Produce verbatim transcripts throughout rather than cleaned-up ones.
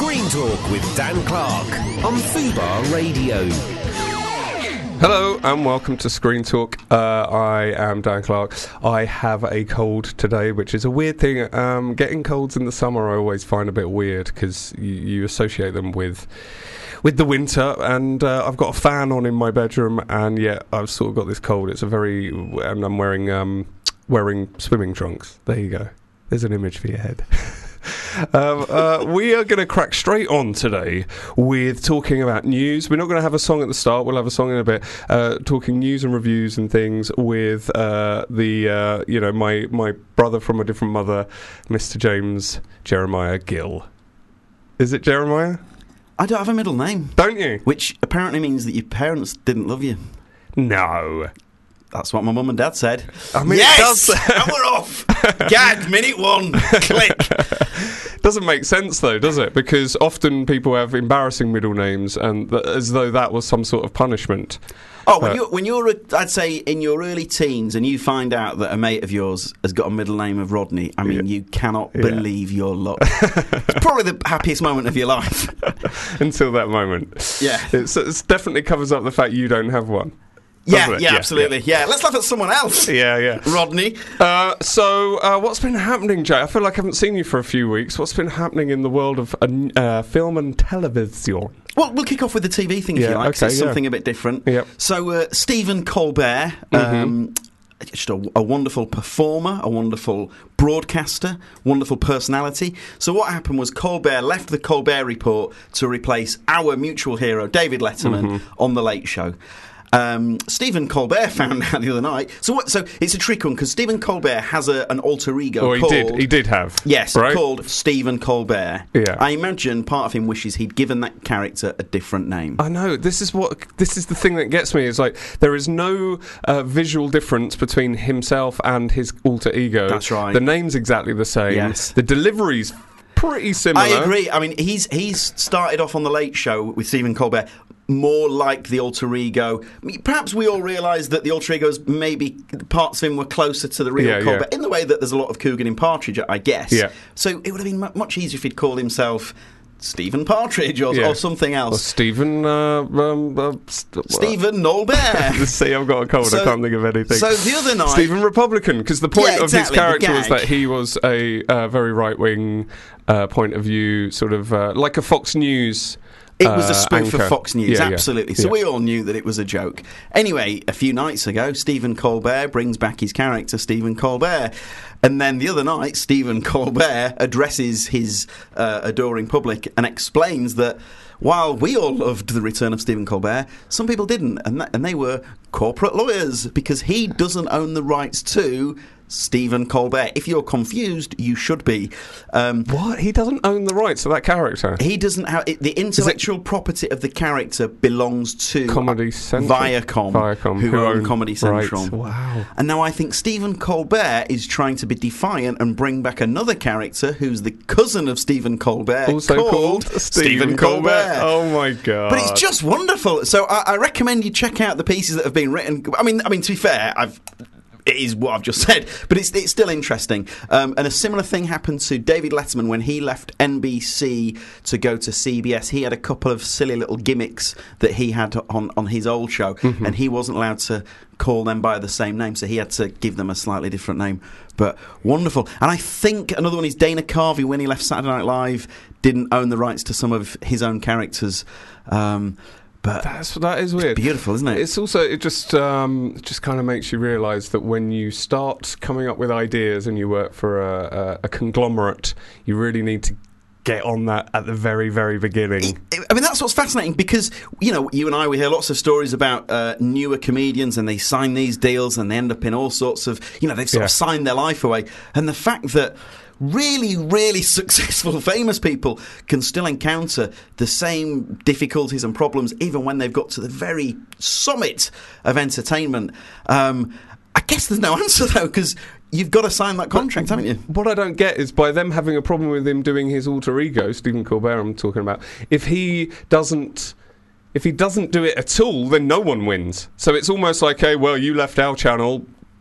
Screen Talk with Dan Clark on Fubar Radio. Hello and welcome to Screen Talk. Uh, I am Dan Clark. I have a cold today, which is a weird thing. Um, getting colds in the summer I always find a bit weird because you, you associate them with with the winter, and uh, I've got a fan on in my bedroom, and yeah, I've sort of got this cold. It's a very, and I'm wearing um, wearing swimming trunks. There you go. There's an image for your head. um, uh, we are going to crack straight on today with talking about news. We're not going to have a song at the start. We'll have a song in a bit. Uh, talking news and reviews and things with uh, the uh, you know my my brother from a different mother, Mister James Jeremiah Gill. Is it Jeremiah? I don't have a middle name. Don't you? Which apparently means that your parents didn't love you. No. That's what my mum and dad said. I mean, yes! it does. And we're off! Gag, minute one. Click. Doesn't make sense, though, does it? Because often people have embarrassing middle names, and th- as though that was some sort of punishment. Oh, when uh, you're, when you're, I'd say, in your early teens, and you find out that a mate of yours has got a middle name of Rodney, I mean, yeah. you cannot yeah. believe your luck. It's probably the happiest moment of your life. Until that moment. Yeah. It's, it definitely covers up the fact you don't have one. Yeah, yeah, yeah, absolutely. Yeah. yeah, let's laugh at someone else. Yeah, yeah. Rodney. Uh, so, uh, what's been happening, Jay? I feel like I haven't seen you for a few weeks. What's been happening in the world of uh, uh, film and television? Well, we'll kick off with the T V thing, if yeah, you like, okay, it's yeah. something a bit different. Yep. So, uh, Stephen Colbert, um, mm-hmm. just a, a wonderful performer, a wonderful broadcaster, wonderful personality. So what happened was Colbert left the Colbert Report to replace our mutual hero, David Letterman, mm-hmm. on The Late Show. Um, Stephen Colbert found out the other night. So what? So it's a trick one because Stephen Colbert has a, an alter ego. Oh, he called, did. He did have. Yes, right? called Stephen Colbert. Yeah. I imagine part of him wishes he'd given that character a different name. I know. This is what. This is the thing that gets me. Is like there is no uh, visual difference between himself and his alter ego. That's right. The name's exactly the same. Yes. The delivery's pretty similar. I agree. I mean, he's he's started off on The Late Show with Stephen Colbert more like the alter ego. I mean, perhaps we all realise that the alter egos, maybe parts of him were closer to the real yeah, Colbert, yeah. in the way that there's a lot of Coogan in Partridge, I guess. Yeah. So it would have been mu- much easier if he'd called himself Stephen Partridge or, yeah. or something else. Or Stephen... Uh, um, uh, st- Stephen Nolbert. See, I've got a cold. So, I can't think of anything. So the other night... Stephen Republican, because the point yeah, exactly, of his character was that he was a uh, very right-wing uh, point of view, sort of uh, like a Fox News... It was a spoof uh, for Fox News, yeah, absolutely. Yeah. So yeah. we all knew that it was a joke. Anyway, a few nights ago, Stephen Colbert brings back his character, Stephen Colbert. And then the other night, Stephen Colbert addresses his uh, adoring public and explains that while we all loved the return of Stephen Colbert, some people didn't. And, that, and they were corporate lawyers, because he doesn't own the rights to Stephen Colbert. If you're confused, you should be. Um, what? He doesn't own the rights to that character? He doesn't have... It, the intellectual property of the character belongs to Comedy Central? Viacom, Viacom who, who own, own Comedy Central. Rights. Wow. And now I think Stephen Colbert is trying to be defiant and bring back another character who's the cousin of Stephen Colbert, also called, called Stephen, Stephen Colbert. Colbert. Oh my god! But it's just wonderful. So I, I recommend you check out the pieces that have been written. I mean, I mean to be fair, I've. It is what I've just said, but it's it's still interesting. Um, and a similar thing happened to David Letterman when he left N B C to go to C B S. He had a couple of silly little gimmicks that he had on, on his old show, mm-hmm. and he wasn't allowed to call them by the same name, so he had to give them a slightly different name. But wonderful. And I think another one is Dana Carvey, when he left Saturday Night Live, didn't own the rights to some of his own characters. Um But That's that is weird. It's beautiful, isn't it? It's also it just um, just kind of makes you realise that when you start coming up with ideas and you work for a, a, a conglomerate, you really need to get on that at the very, very beginning. I mean, that's what's fascinating, because, you know, you and I, we hear lots of stories about uh, newer comedians, and they sign these deals and they end up in all sorts of, you know, they've sort yeah. of signed their life away. And the fact that really, really successful, famous people can still encounter the same difficulties and problems even when they've got to the very summit of entertainment. Um, I guess there's no answer, though, because you've got to sign that contract, haven't you? What I don't get is, by them having a problem with him doing his alter ego, Stephen Colbert I'm talking about, if he doesn't... If he doesn't do it at all, then no one wins. So it's almost like, hey, well, you left our channel...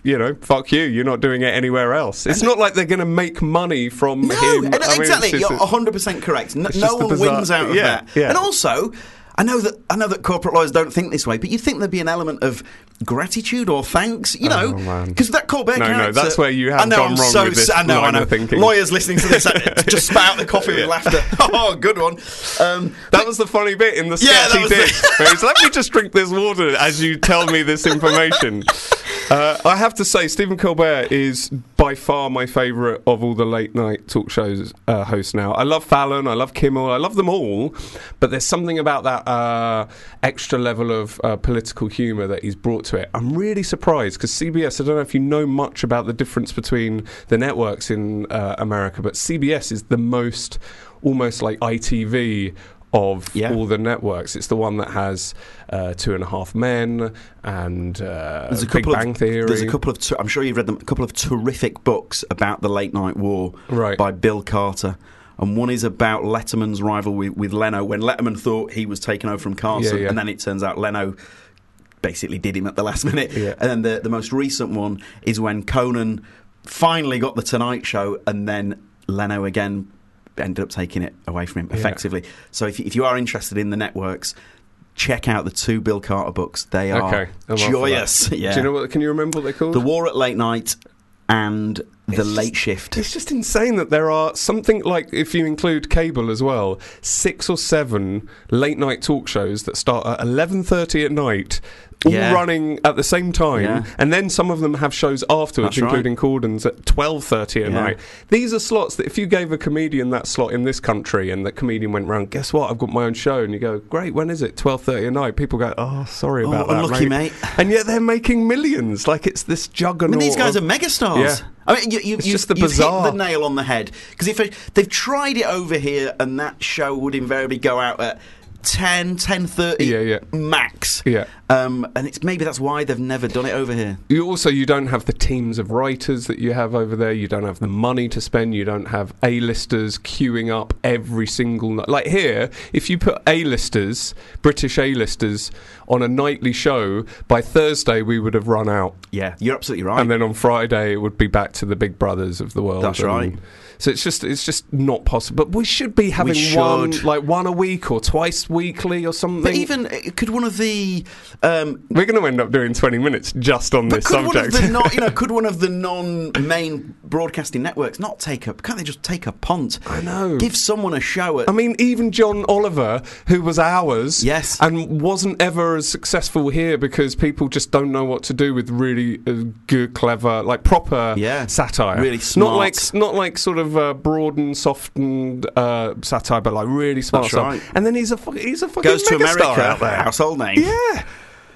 you know, fuck you, you're not doing it anywhere else. It's and not like they're going to make money from no, him. And I exactly, mean, you're one hundred percent correct. No, no one bizarre, wins out of yeah, that. Yeah. And also, I know that I know that corporate lawyers don't think this way, but you think there'd be an element of gratitude or thanks, you know, because oh, that Colbert no, character. No, that's where you have I know, gone I'm wrong so with this I know, line I know. of thinking. Lawyers listening to this just spat out the coffee with laughter. Oh, good one. Um, that but, was the funny bit in the sketch yeah, he did. The... Let me just drink this water as you tell me this information. Uh, I have to say, Stephen Colbert is by far my favourite of all the late night talk shows uh, hosts now. I love Fallon, I love Kimmel, I love them all, but there's something about that uh, extra level of uh, political humour that he's brought to it. I'm really surprised because C B S, I don't know if you know much about the difference between the networks in uh, America, but C B S is the most almost like I T V of yeah. all the networks. It's the one that has uh, Two and a Half Men and uh, there's a Big couple Bang of, Theory. There's a couple of, ter- I'm sure you've read them, a couple of terrific books about the late night war right. by Bill Carter. And one is about Letterman's rivalry with, with Leno, when Letterman thought he was taken over from Carson, yeah, yeah. and then it turns out Leno basically did him at the last minute. Yeah. And then the, the most recent one is when Conan finally got the Tonight Show, and then Leno again ended up taking it away from him effectively. Yeah. So if, if you are interested in the networks, check out the two Bill Carter books. They are okay, joyous. Yeah. Do you know what? Can you remember what they're called? The War at Late Night and The it's Late just, Shift. It's just insane that there are something like, if you include cable as well, six or seven late night talk shows that start at eleven thirty at night, all yeah. running at the same time, yeah. and then some of them have shows afterwards, That's including right. Corden's at twelve thirty at yeah. night. These are slots that if you gave a comedian that slot in this country and the comedian went round, guess what, I've got my own show, and you go, great, when is it? twelve thirty at night. People go, oh, sorry about oh, that, unlucky, mate. mate. And yet they're making millions. Like, it's this juggernaut. I mean, these guys of, are megastars. Yeah. I mean, you, you, it's you, just the you've bizarre. hit the nail on the head. Because if it, they've tried it over here, and that show would invariably go out at ten, ten thirty yeah, yeah. max. Yeah. Um, and it's maybe that's why they've never done it over here. You also, you don't have the teams of writers that you have over there. You don't have the money to spend. You don't have A-listers queuing up every single night. Like here, if you put A-listers, British A-listers, on a nightly show, by Thursday we would have run out. Yeah, you're absolutely right. And then on Friday it would be back to the Big Brothers of the world. That's and, right. So it's just it's just not possible. But we should be having should. one like one a week or twice weekly or something. But even uh, could one of the um, we're going to end up doing twenty minutes just on but this could subject. One of the non, you know, could one of the non-main broadcasting networks not take a? Can't they just take a punt? I know. Give someone a show. At, I mean, even John Oliver, who was ours, yes, and wasn't ever as successful here because people just don't know what to do with really uh, good, clever, like proper yeah. satire. Really smart. Not like not like sort of uh, broad and softened uh, satire, but like really smart That's stuff. right. And then he's a fu- he's a fucking goes to America out there. Household name. Yeah.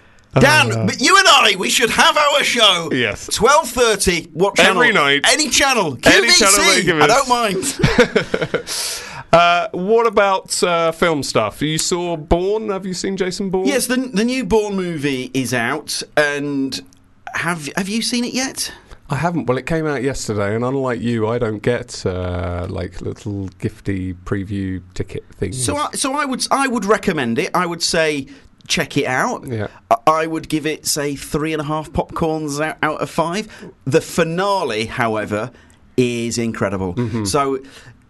Dan, uh, but you and I, we should have our show. Yes. twelve thirty. What channel? Every night. Any channel. Q V C. Any channel that you give I us. don't mind. Uh, what about uh, film stuff? You saw Bourne? Have you seen Jason Bourne? Yes, the the new Bourne movie is out, and have have you seen it yet? I haven't. Well, it came out yesterday, and unlike you, I don't get uh, like little gifty preview ticket things. So, I, so I would I would recommend it. I would say check it out. Yeah. I would give it, say, three and a half popcorns out, out of five. The finale, however, is incredible. Mm-hmm. So.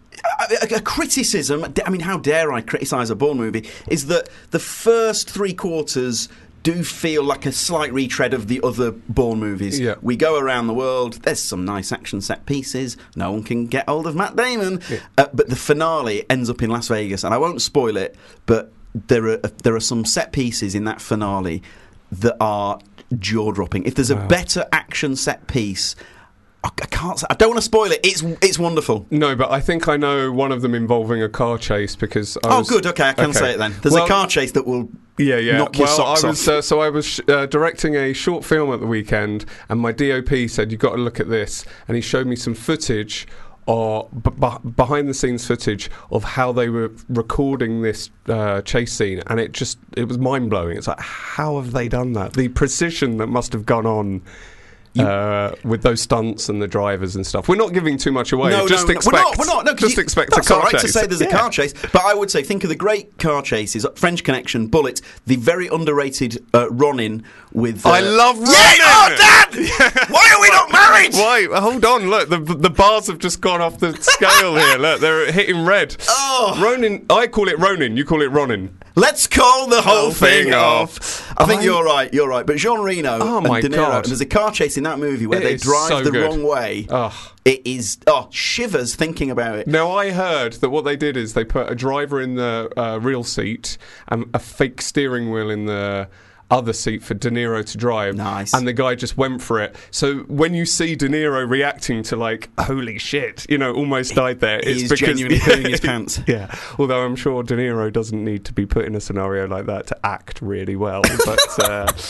A, a criticism, I mean, how dare I criticise a Bourne movie, is that the first three quarters do feel like a slight retread of the other Bourne movies. Yeah. We go around the world, there's some nice action set pieces, no one can get hold of Matt Damon, yeah. uh, but the finale ends up in Las Vegas, and I won't spoil it, but there are there are some set pieces in that finale that are jaw-dropping. If there's a wow. better action set piece, I can't. I don't want to spoil it. It's it's wonderful. No, but I think I know one of them involving a car chase because. I oh, was, good. Okay, I can okay. say it then. There's well, a car chase that will. Yeah, yeah. Knock your well, socks I was, off. Uh, so I was sh- uh, directing a short film at the weekend, and my D O P said, "You've got to look at this," and he showed me some footage. Or b- b- behind the scenes footage of how they were recording this uh, chase scene, and it just it was mind blowing. It's like, how have they done that? The precision that must have gone on uh, with those stunts and the drivers and stuff. We're not giving too much away. No, just no, expect, no, we're not. We're not. No, 'cause just you, expect that's a car all right chase. to say there's Yeah. a car chase, but I would say think of the great car chases: French Connection, Bullet, the very underrated uh, Ronin with. Uh, I love Ronin. Yeah, oh, Dad! Why are we not married? Why? Hold on, look, the the bars have just gone off the scale here. Look, they're hitting red. Oh. Ronin, I call it Ronin, you call it Ronin. Let's call the whole Whole thing thing off. off. I think I- you're right. You're right. But Jean Reno Oh, and my De Niro, God. and there's a car chase in that movie where It they is drive so the good. wrong way. Ugh. It is oh shivers thinking about it. Now, I heard that what they did is they put a driver in the uh, real seat and a fake steering wheel in the other seat for De Niro to drive. Nice. And the guy just went for it. So when you see De Niro reacting to, like, holy shit, you know, almost died there, He it's is because genuinely peeing his pants. Yeah. Although I'm sure De Niro doesn't need to be put in a scenario like that to act really well. But,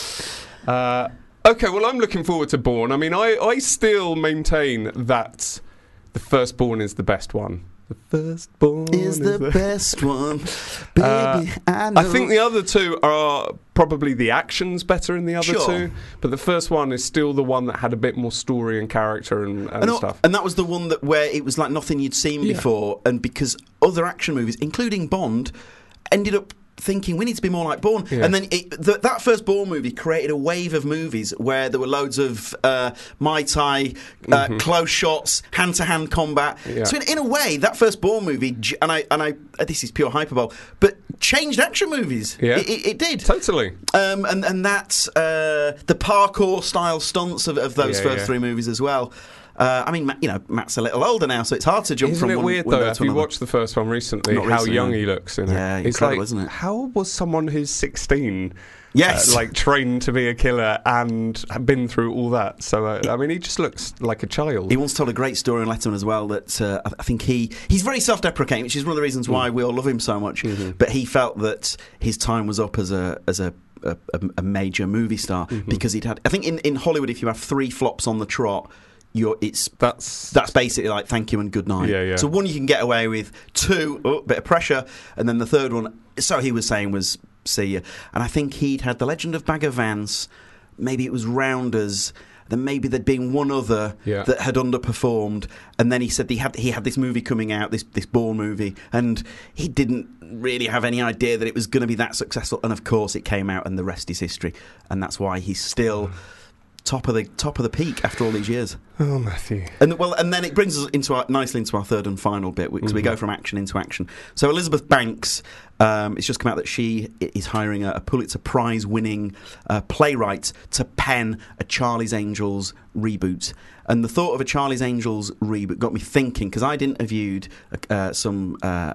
uh, uh, okay, well, I'm looking forward to Bourne. I mean, I, I still maintain that the Firstborn is the best one. The Firstborn Is the best one, baby. Uh, I know. I think the other two are probably the action's better in the other Sure. two, but the first one is still the one that had a bit more story and character and, and and, all- stuff. and that was the one that where it was like nothing you'd seen Yeah. before, and because other action movies, including Bond, ended up thinking we need to be more like Bourne. Yeah. And then it, th- that first Bourne movie created a wave of movies where there were loads of uh, Muay Thai, uh, close shots, hand-to-hand combat. Mm-hmm. Yeah. So in, in a way, that first Bourne movie, j- and I and I uh, this is pure hyperbole, but changed action movies. Yeah. It, it, it did. Totally. Um, and and that's uh, the parkour style stunts of, of those Yeah, first yeah. three movies as well. Uh, I mean, Ma- you know, Matt's a little older now, so it's hard to jump Isn't from it one weird window though? to Have you another. watched the first one recently? Not how recently, young no. he looks in it. Yeah, it's incredible, like, isn't it? How was someone who's sixteen? Yes. uh, like trained to be a killer and been through all that. So uh, I mean, he just looks like a child. He once told a great story on Letterman as well that uh, I I think he he's very self-deprecating, which is one of the reasons why we all love him so much. Mm-hmm. But he felt that his time was up as a as a a, a major movie star Mm-hmm. because he'd had. I think in, in Hollywood, if you have three flops on the trot, you're it's That's that's basically like thank you and good night. Yeah, yeah. So one you can get away with, two oh, bit of pressure, and then the third one. So he was saying was see ya. And I think he'd had The Legend of Bagger Vance. Maybe it was Rounders. Then maybe there'd been one other Yeah. that had underperformed, and then he said he had he had this movie coming out, this this Bourne movie, and he didn't really have any idea that it was going to be that successful. And of course, it came out, and the rest is history. And that's why he's still top of the top of the peak after all these years. oh, Matthew. And well, and then it brings us into our, nicely into our third and final bit because we go from action into action. So Elizabeth Banks, um, it's just come out that she i- is hiring a, a Pulitzer Prize-winning uh, playwright to pen a Charlie's Angels reboot. And the thought of a Charlie's Angels reboot got me thinking because I'd interviewed uh, some. Uh,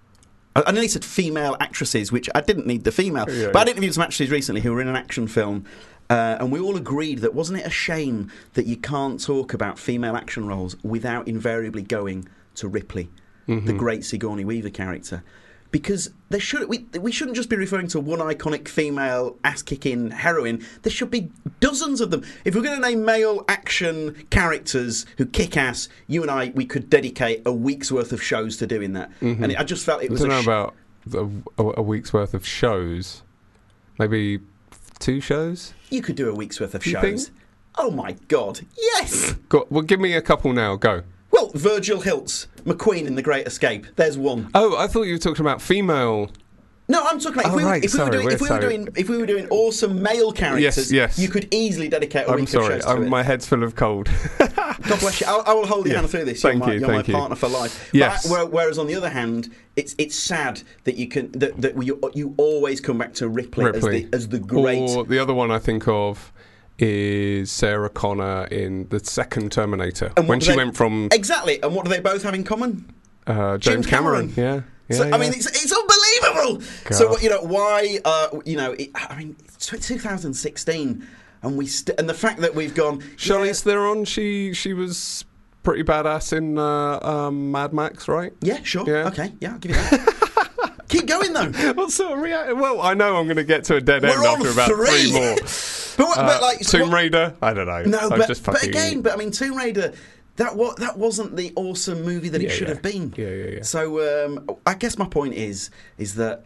I I nearly said female actresses, which I didn't need the female, Yeah, but I'd yeah. interviewed some actresses recently who were in an action film. Uh, and we all agreed that wasn't it a shame that you can't talk about female action roles without invariably going to Ripley, the great Sigourney Weaver character, because there should we we shouldn't just be referring to one iconic female ass-kicking heroine. There should be dozens of them. If we're going to name male action characters who kick ass, you and I we could dedicate a week's worth of shows to doing that. And it, I just felt it I was don't a know sh- about a, a, a week's worth of shows. Maybe two shows. you could do a week's worth of You shows. think? Oh my God, yes. Go, well, give me a couple now. Go. Well, Virgil Hilts, McQueen in The Great Escape. There's one. Oh, I thought you were talking about female. No, I'm talking about if, Oh, we, were, right, if we were sorry, doing we're if we were sorry. doing if we were doing awesome male characters. yes. You could easily dedicate a I'm week sorry, of shows to I'm, it. my head's full of cold. God bless you. I'll, I will hold your Yeah. hand through this. Thank you're my, you, you're thank my you. partner for life. Yes. But I- where- whereas on the other hand, it's it's sad that you can that, that you you always come back to Ripley, Ripley. as the as the great. Or the other one I think of is Sarah Connor in the second Terminator And what when do she they- went from Exactly. And what do they both have in common? uh, James, James Cameron. Cameron. Yeah. So, yeah, I mean, yeah. it's it's unbelievable. So God. what you know why uh, you know it, I mean it's two thousand sixteen and we st- and the fact that we've gone Charlize Theron. She she was pretty badass in uh, um, Mad Max, right? yeah, yeah sure Yeah. okay yeah I'll give you that. Keep going though. What sort of reaction? Well, I know I'm going to get to a dead end We're on after about three, three. more. But, what, Uh, but like Tomb what- Raider. I don't know. No, I'm but, just but fucking... again, but I mean, Tomb Raider, that wa- that wasn't the awesome movie that it Yeah, should yeah. have been. Yeah, yeah, yeah. So um, I guess my point is is that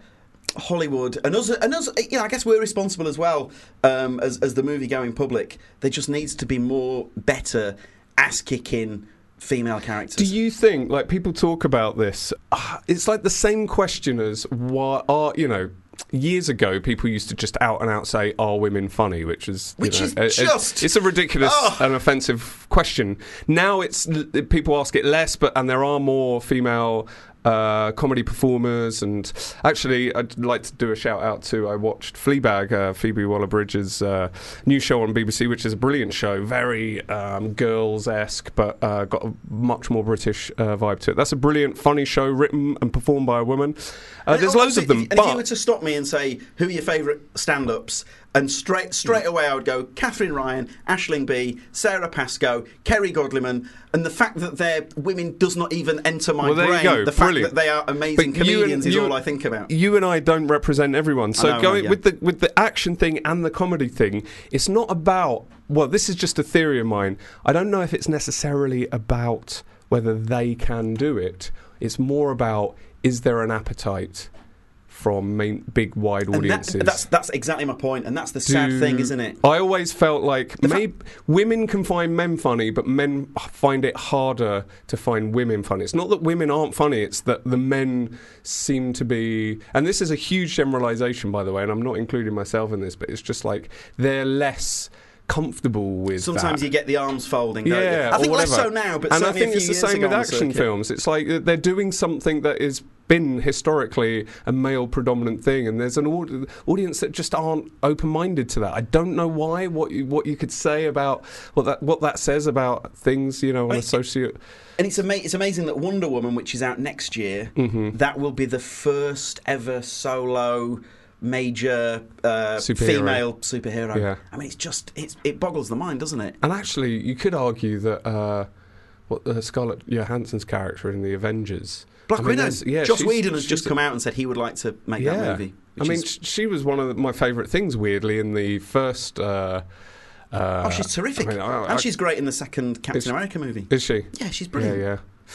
Hollywood and us, and us, you know, I guess we're responsible as well um, as as the movie-going public. There just needs to be more better ass-kicking female characters. Do you think, like, people talk about this, uh, it's like the same question as what are, you know, years ago people used to just out and out say, are women funny, which is you which know, is a, just a, it's a ridiculous oh. and offensive question. Now it's people ask it less, but and there are more female Uh, comedy performers, and actually I'd like to do a shout out to I watched Fleabag, uh, Phoebe Waller-Bridge's uh, new show on B B C, which is a brilliant show, very um, girls-esque, but uh, got a much more British uh, vibe to it. That's a brilliant, funny show written and performed by a woman. Uh, there's loads of them. If, and but if you were to stop me and say, who are your favourite stand-ups? And straight straight away I would go Catherine Ryan, Aisling Bea, Sarah Pascoe, Kerry Godliman, and the fact that they're women does not even enter my well, there brain. You go. The fact Brilliant. that they are amazing but comedians and, is you, all I think about. You and I don't represent everyone. So know, going yeah. with the with the action thing and the comedy thing, it's not about, well, this is just a theory of mine. I don't know if it's necessarily about whether they can do it. It's more about, is there an appetite from main, big, wide audiences. And that, that's that's exactly my point, and that's the sad Do, thing, isn't it? I always felt like The maybe women can find men funny, but men find it harder to find women funny. It's not that women aren't funny, it's that the men seem to be, and this is a huge generalisation, by the way, and I'm not including myself in this, but it's just like they're less comfortable with Sometimes that. you get the arms folding, don't Yeah, you? I think or less whatever. so now, but and I certainly think a it's few the years same ago with on the action circuit. films. It's like they're doing something that has been historically a male predominant thing, and there's an aud- audience that just aren't open-minded to that. I don't know why. What you, what you could say about what that what that says about things, you know, on I- a socio. And it's ama- it's amazing that Wonder Woman, which is out next year, Mm-hmm. that will be the first ever solo major uh, Superhero. female superhero. Yeah. I mean, it's just it's, it boggles the mind, doesn't it? And actually, you could argue that uh, what uh, Scarlett Johansson's character in the Avengers. Black I mean, Widow. there's- yeah, Joss she's- Whedon has she's just a- come out and said he would like to make that movie. I which mean, is- sh- she was one of my favourite things, weirdly, in the first. Uh, uh, oh, she's terrific, I mean, I- I- and she's great in the second Is- Captain America movie. Is she? Yeah, she's brilliant. Yeah, yeah.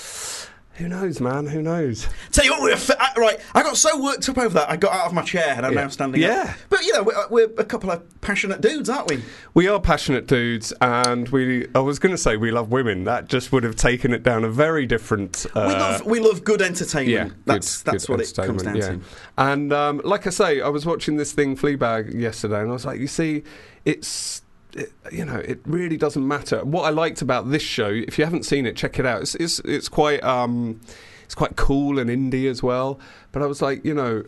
Who knows, man? Who knows? Tell you what, we're fa- I- right. I got so worked up over that, I got out of my chair and I'm Yeah. now standing Yeah. up. But you know, we're, we're a couple of passionate dudes, aren't we? We are passionate dudes, and we. I was going to say we love women. That just would have taken it down a very different. Uh, we love we love good entertainment. Yeah, that's good- that's good what it comes down entertainment, to. yeah. And um, like I say, I was watching this thing Fleabag yesterday, and I was like, you see, it's. It, you know, it really doesn't matter. What I liked about this show, if you haven't seen it, check it out. It's it's, it's quite um, it's quite cool and indie as well. But I was like, you know,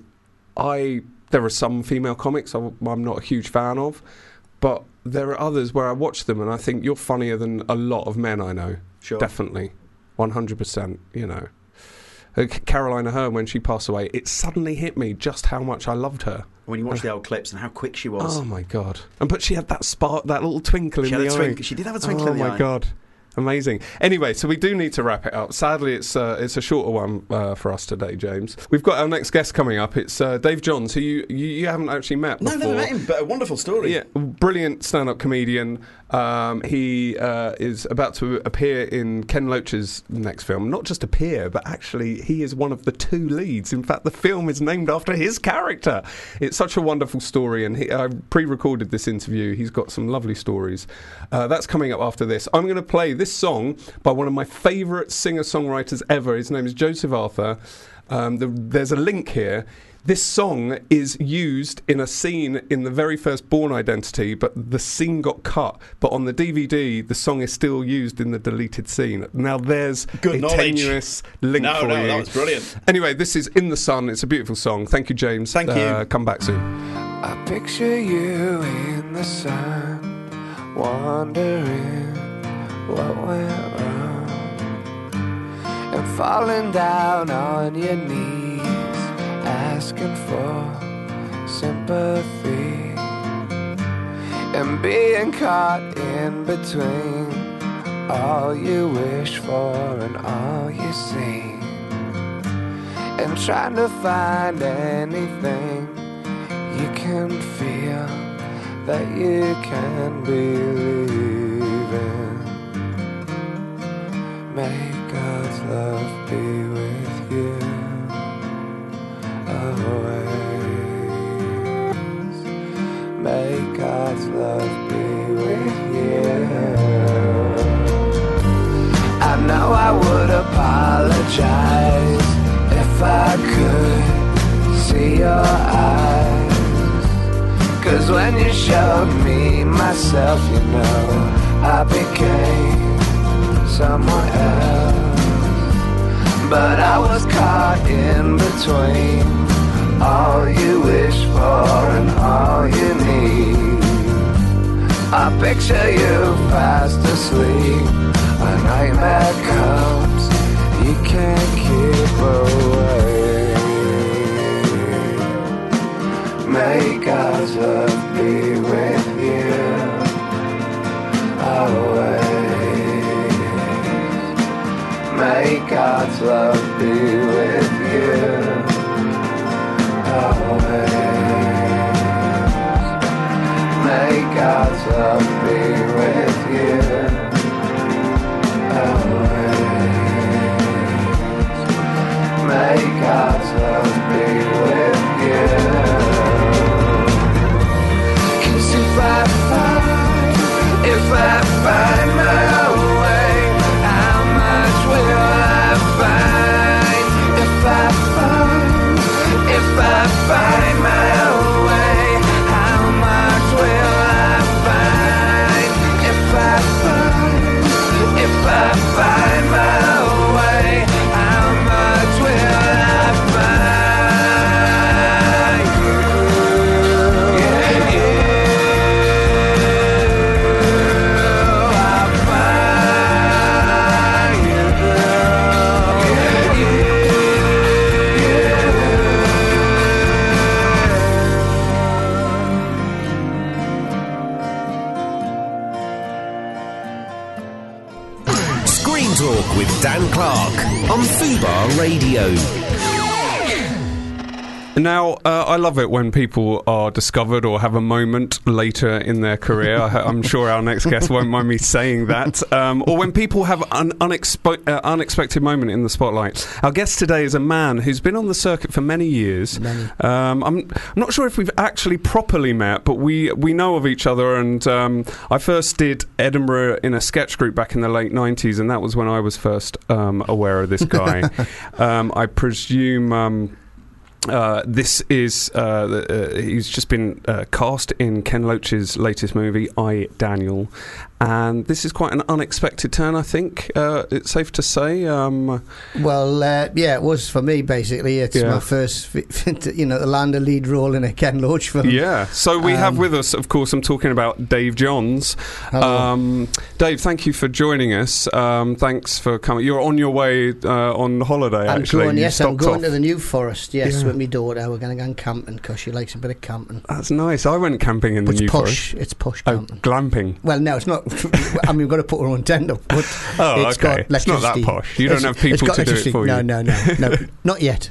I there are some female comics I'm not a huge fan of, but there are others where I watch them and I think you're funnier than a lot of men I know. Sure. Definitely, one hundred percent. You know. Uh, Carolina Hearn, when she passed away, it suddenly hit me just how much I loved her. When you watch the old clips and how quick she was. Oh my god! And but she had that spark, that little twinkle She in had the a eye. twinkle- she did have a twinkle oh in the my eye. god! Amazing. Anyway, so we do need to wrap it up. Sadly, it's uh, it's a shorter one uh, for us today, James. We've got our next guest coming up. It's uh, Dave Johns, who you, you you haven't actually met No, before. never met him, but a wonderful story. Yeah, brilliant stand-up comedian. Um, he uh, is about to appear in Ken Loach's next film. Not just appear, but actually he is one of the two leads. In fact, the film is named after his character. It's such a wonderful story, and he, I pre-recorded this interview. He's got some lovely stories. Uh, that's coming up after this. I'm going to play this song by one of my favourite singer-songwriters ever. His name is Joseph Arthur. Um, the, there's a link here. This song is used in a scene in the very first Bourne Identity, but the scene got cut. But on the D V D, the song is still used in the deleted scene. Now there's Good a knowledge. tenuous link No, for no, you. that was brilliant. Anyway, this is In the Sun. It's a beautiful song. Thank you, James. Thank you. Uh, come back soon. I picture you in the sun, wondering what went wrong, and falling down on your knees, asking for sympathy, and being caught in between all you wish for and all you see, and trying to find anything you can feel that you can believe in. May God's love be with you always. apologize if I could see your eyes. Cause when you showed me myself, you know, I became someone else. But I was caught in between all you wish for and all you need. I picture you fast asleep. A nightmare comes, you can't keep away. May God's love be with you always. May God's love be with you always. May God's love be with you always. May God's love be with you. Cause if I find, if I find my own way, how much will I find? If I find, if I find my own way, how much will I find? If I find, if I find my own way, how much will I find? Yeah, yeah, I'll find you. Yeah, yeah. Screen Talk with Dan Clark on Fubar Radio. Now, uh, I love it when people are discovered or have a moment later in their career. I, I'm sure our next guest won't mind me saying that. Um, or when people have an unexpe- uh, unexpected moment in the spotlight. Our guest today is a man who's been on the circuit for many years. Many. Um, I'm, I'm not sure if we've actually properly met, but we, we know of each other. And um, I first did Edinburgh in a sketch group back in the late nineties, and that was when I was first um, aware of this guy. um, I presume... Um, Uh, this is uh, uh, he's just been uh, cast in Ken Loach's latest movie, I, Daniel, and this is quite an unexpected turn, I think. Uh, it's safe to say. Um, Well, uh, yeah, it was for me, basically. It's Yeah. my first, you know, to land a lead role in a Ken Loach film. yeah. So we have Um, with us, of course, I'm talking about Dave Johns. Hello. Um, Dave, thank you for joining us. Um, thanks for coming. You're on your way uh, on holiday, I'm actually. going, You yes, I'm stopped going off. to the New Forest, yes, Yeah. with my daughter. We're going to go camping because she likes a bit of camping. That's nice. I went camping in But the it's New push. Forest. It's push Oh, camping. glamping. Well, no, it's not. I mean, we've got to put our own tent up. But Oh, it's okay. got It's not that electricity. posh. You don't It's- have people it's got to do it electricity. for you. No, no, no, no, not yet.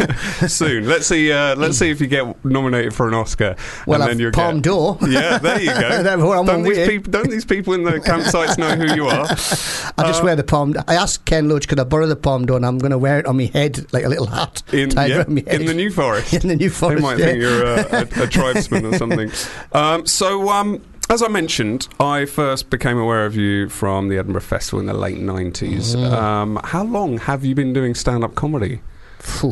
Soon. Let's see. Uh, let's see if you get nominated for an Oscar. Well, and I've then you'll Palm get... d'Or. Yeah, there you go. Then we're on don't, one these way. people, don't these people in the campsites know who you are? I just Uh, wear the palm. I asked Ken Loach, could I borrow the palm d'Or? And I'm going to wear it on my head like a little hat. In, tied yeah, around my head. in the New Forest. In the New Forest. They might yeah. think you're a, a, a tribesman or something. Um, so, um, as I mentioned, I first became aware of you from the Edinburgh Festival in the late nineties. Mm. Um, how long have you been doing stand-up comedy? Phew,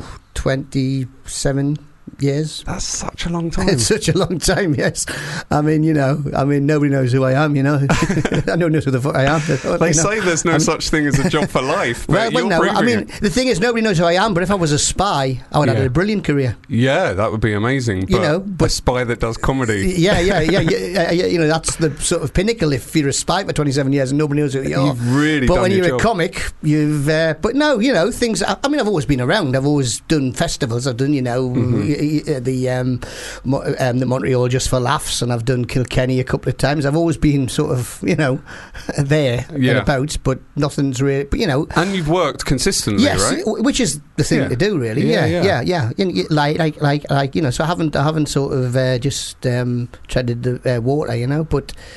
twenty-seven years. That's such a long time. It's such a long time, yes. I mean, you know, I mean, nobody knows who I am, you know. I don't know who the fuck I am. They you know. say there's no I'm- such thing as a job for life, but Well, well, you're no, I proving mean, it. the thing is, nobody knows who I am, but if I was a spy, I would have Yeah. had a brilliant career. Yeah, that would be amazing. But You know, a but- spy that does comedy. Yeah, yeah, yeah, yeah, yeah, yeah. You know, that's the sort of pinnacle if you're a spy for twenty-seven years and nobody knows who you are. You've really But done when your you're job. a comic, you've. Uh, but no, you know, things. I, I mean, I've always been around. I've always done festivals. I've done, you know, Mm-hmm. y- y- the um, Mo- um, the Montreal Just for Laughs, and I've done Kilkenny a couple of times. I've always been sort of, you know, there Yeah. and about, but nothing's really. But you know. And you've worked consistently, Yes, right? w- which is the thing Yeah. to do, really. Yeah, Yeah, yeah. yeah, yeah. You know, you- like, like, like, like, you know. So I haven't, I haven't sort of uh, just um, treaded the uh, water, you know. But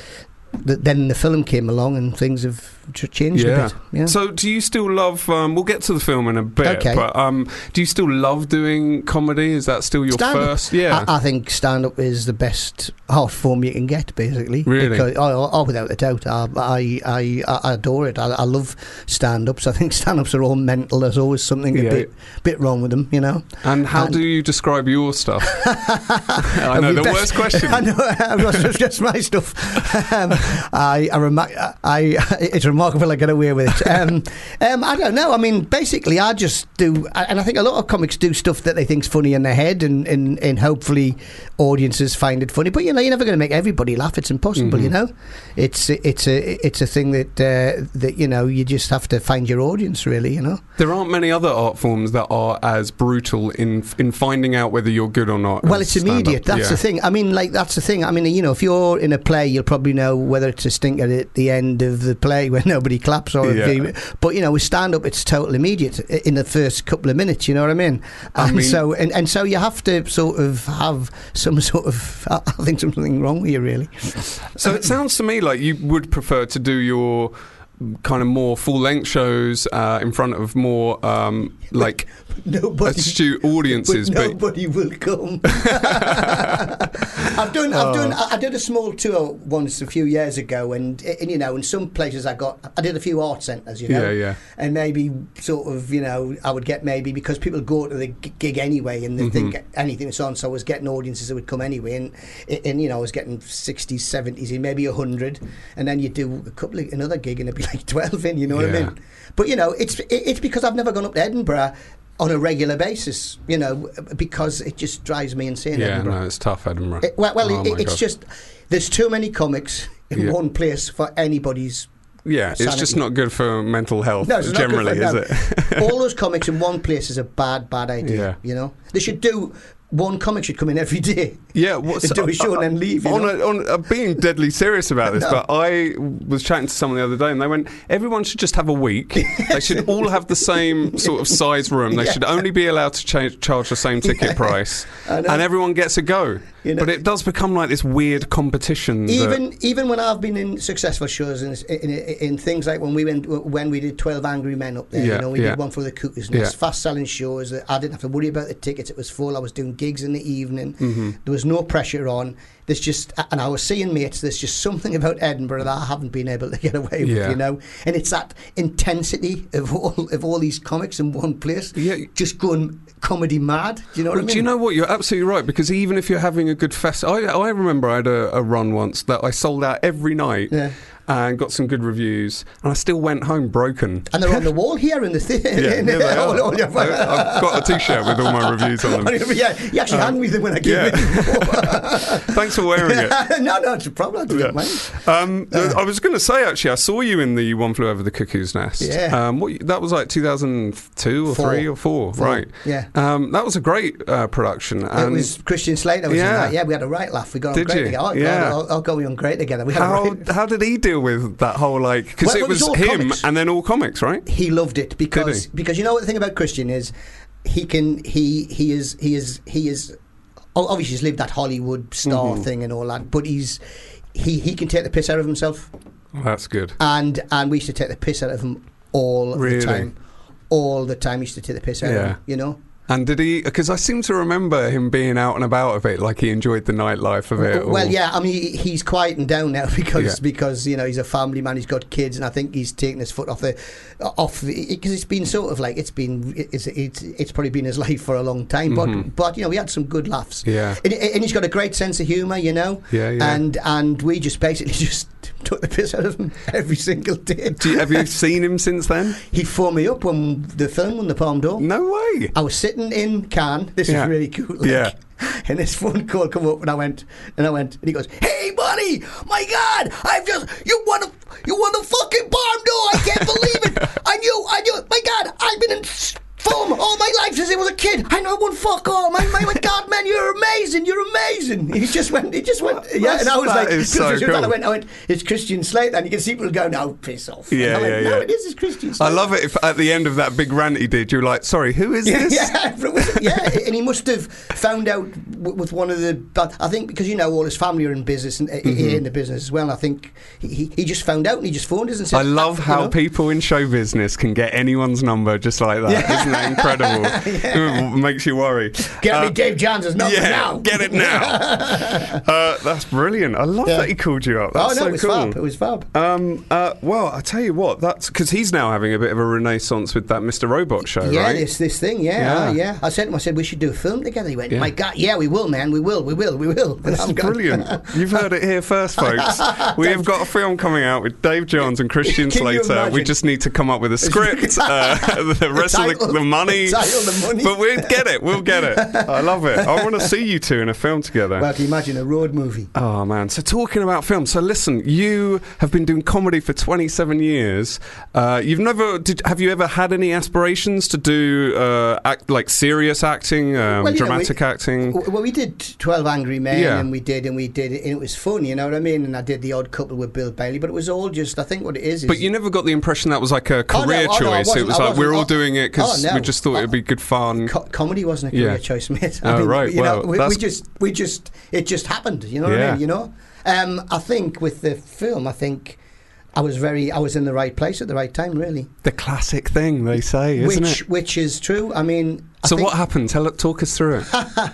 th- then the film came along and things have ch- changed Yeah. a bit. Yeah. So, do you still love? Um, we'll get to the film in a bit. Okay. But um, do you still love doing comedy? Is that still your Stand-up. first? Yeah. I, I think stand-up is the best art form you can get, basically. Really? Because, oh, oh, without a doubt. I, I, I, I adore it. I, I love stand-ups. I think stand-ups are all mental. There's always something a Yeah. bit, bit wrong with them, you know. and how and- do you describe your stuff? I know We the best- worst question. I know, it's just my stuff. Um, I, I, remar- I, it's remarkable I get away with it. Um, um, I don't know. I mean, basically, I just do, and I think a lot of comics do stuff that they think's funny in their head, and, and, and hopefully audiences find it funny. But you know, you're never going to make everybody laugh. It's impossible. Mhm. You know, it's it's a it's a thing that uh, that you know you just have to find your audience. Really, you know. There aren't many other art forms that are as brutal in in finding out whether you're good or not. Well, as it's stand-up. immediate. That's Yeah. the thing. I mean, like, that's the thing. I mean, you know, if you're in a play, you'll probably know whether it's a stinker at the end of the play when nobody claps or Yeah. if you, but, you know, with stand-up, it's total immediate in the first couple of minutes, you know what I mean? I And mean- so, and, and so you have to sort of have some sort of, I I think something wrong with you, really. So it sounds to me like you would prefer to do your kind of more full-length shows uh, in front of more um, like Nobody, astute audiences, but but nobody will come. I've done, I've done, I I did a small tour once a few years ago, and, and you know, in some places I got, I did a few art centres, you know, Yeah, yeah. and maybe sort of, you know, I would get maybe because people go to the g- gig anyway, and they Mm-hmm. think anything that's on, so I was getting audiences that would come anyway, and and you know, I was getting sixties, seventies, and maybe a hundred, and then you do a couple of another gig, and it'd be like twelve in, you know what I Yeah. mean? But you know, it's it, it's because I've never gone up to Edinburgh on a regular basis, you know, because it just drives me insane. yeah, Edinburgh. no, it's tough, Edinburgh. It- well, well Oh it, my it's God. just there's too many comics in Yeah. one place for anybody's. yeah, it's sanity. just not good for mental health No, it's not good generally, for- is no. it? All those comics in one place is a bad, bad idea. Yeah. You know, they should do one comic should come in every day. Yeah, what's And do a show and then leave, you on know? a, on a, being deadly serious about this, No. but I was chatting to someone the other day, and they went, "Everyone should just have a week. They should all have the same sort of size room. They Yeah. should only be allowed to cha- charge the same ticket Yeah. price, I know. and everyone gets a go." You know- but it does become like this weird competition. that- Even even when I've been in successful shows in, in, in things like when we went when we did twelve Angry Men up there, Yeah, you know, we yeah. did one for the Cuckoo's Yeah. Nest, fast selling shows that I didn't have to worry about the tickets. It was full. I was doing gigs in the evening. Mm-hmm. There was no pressure on. There's just, and I was seeing mates. There's just something about Edinburgh that I haven't been able to get away with, Yeah. you know. And it's that intensity of all of all these comics in one place, Yeah. just going comedy mad. Do you know what Well, I mean? do you know what? You're absolutely right, because even if you're having a good fest, I, I remember I had a, a run once that I sold out every night Yeah. and got some good reviews, and I still went home broken. And they're on the wall here in the theatre. Yeah, yeah, they are. I- I've got a T-shirt with all my reviews on them. Yeah, you actually Uh, handed me them when I gave yeah. it. Thanks for wearing it. no, no, it's a problem. I don't Yeah. mind. Um, I was going to say, actually, I saw you in the One Flew Over the Cuckoo's Nest. Yeah. Um, what, that was like two thousand two or Four. three or four, Four, right? yeah. Um, that was a great uh, production. It And was Christian Slater was Yeah. in that. Yeah, we had a right laugh. We got on Did great you? together. Oh, Yeah. God, I'll, I'll go on great together. We had a how right... how did he deal with that whole, like, because Well, it it was was all him comics. and then all comics, right? He loved it because Did he? because you know what the thing about Christian is, he can he he is he is he is oh, obviously he's lived that Hollywood star Mhm. thing and all that, but he's he he can take the piss out of himself. Well, that's good. and and we used to take the piss out of him all Really? the time. All the time, we used to take the piss out of Yeah. him. You know. And did he? Because I seem to remember him being out and about of it, like he enjoyed the nightlife of it. Well, or- yeah. I mean, he- he's quieting down now because Yeah. because you know he's a family man. He's got kids, and I think he's taken his foot off the off the because it's been sort of like it's been it's it's it's probably been his life for a long time. But Mhm. but you know we had some good laughs. Yeah. And, and he's got a great sense of humour. You know. Yeah, yeah. And and we just basically just took the piss out of him every single day. Do you, have you seen him since then? He phoned me up when the film won the Palme d'Or. No way. I was sitting in Cannes. This Yeah. is really cool. Like, Yeah. And this phone call come up, and I went, and I went, and he goes, "Hey, buddy, my God, I've just you won a you won the fucking Palme d'Or. I can't believe it. I knew, I knew it. My God, I've been in s- film all my life since I was a kid. I know one fuck all. My, my, my God, man, you're amazing. You're amazing. He just went. He just went. Yeah, and I was That like, is so I cool. went. I went. It's Christian Slater, and you can see people going, "Oh, piss off." Yeah, and I went, yeah, no, yeah. it is. It's Christian I Slater. love it if at the end of that big rant he did, you're like, sorry, who is Yeah, this? yeah, but was it- yeah, and he must have found out w- with one of the. But I think because you know all his family are in business and uh, Mm-hmm. in the business as well. I think he, he he just found out and he just phoned us and said, I love you how know, people in show business can get anyone's number just like that. Yeah. Isn't that incredible? It makes you worry. Get Uh, me Dave Johnson's number yeah, now. get it now. uh, that's brilliant. I love Yeah. that he called you up. That's Oh no, so it was cool. fab. It was fab. Um, uh, well, I tell you what, that's because he's now having a bit of a renaissance with that Mister Robot show, Yeah, right? this this thing, yeah, Yeah. yeah. yeah. I said to him, I said we should do a film together. He went, Yeah. my God, yeah, we will, man, we will, we will, we will. And This is I'm going, brilliant. You've heard it here first, folks. We have got a film coming out with Dave Johns and Christian Can you Slater. We imagine? just need to come up with a script, uh, the rest of the, title. the money. The title, the money. But we'll get it. We'll get it. I love it. I want to see you two in a film together. Well, can you imagine a road movie? Oh man! So talking about film, so listen, you have been doing comedy for twenty-seven years. Uh, you've never, did, have you ever had any aspirations to do uh, act, like serious acting, um, Well, you know, dramatic we- acting? Well, we did twelve Angry Men, Yeah. and we did, and we did, and it was fun, you know what I mean? And I did The Odd Couple with Bill Bailey, but it was all just, I think what it is is... But you never got the impression that was like a Oh, no, career oh, no, I choice. It wasn't- was I like we're wasn't- all oh, doing it because oh, no. we just thought it'd be good fun. Co- comedy wasn't a career Yeah. choice, mate. Oh, right, You know, well, we, we that's- just, we just, it just happened. You know what Yeah. I mean? You know, um, I think with the film, I think I was very, I was in the right place at the right time, really. The classic thing they say, isn't which, it? which is true. I mean, I So think what happened? Tell it. Talk us through it.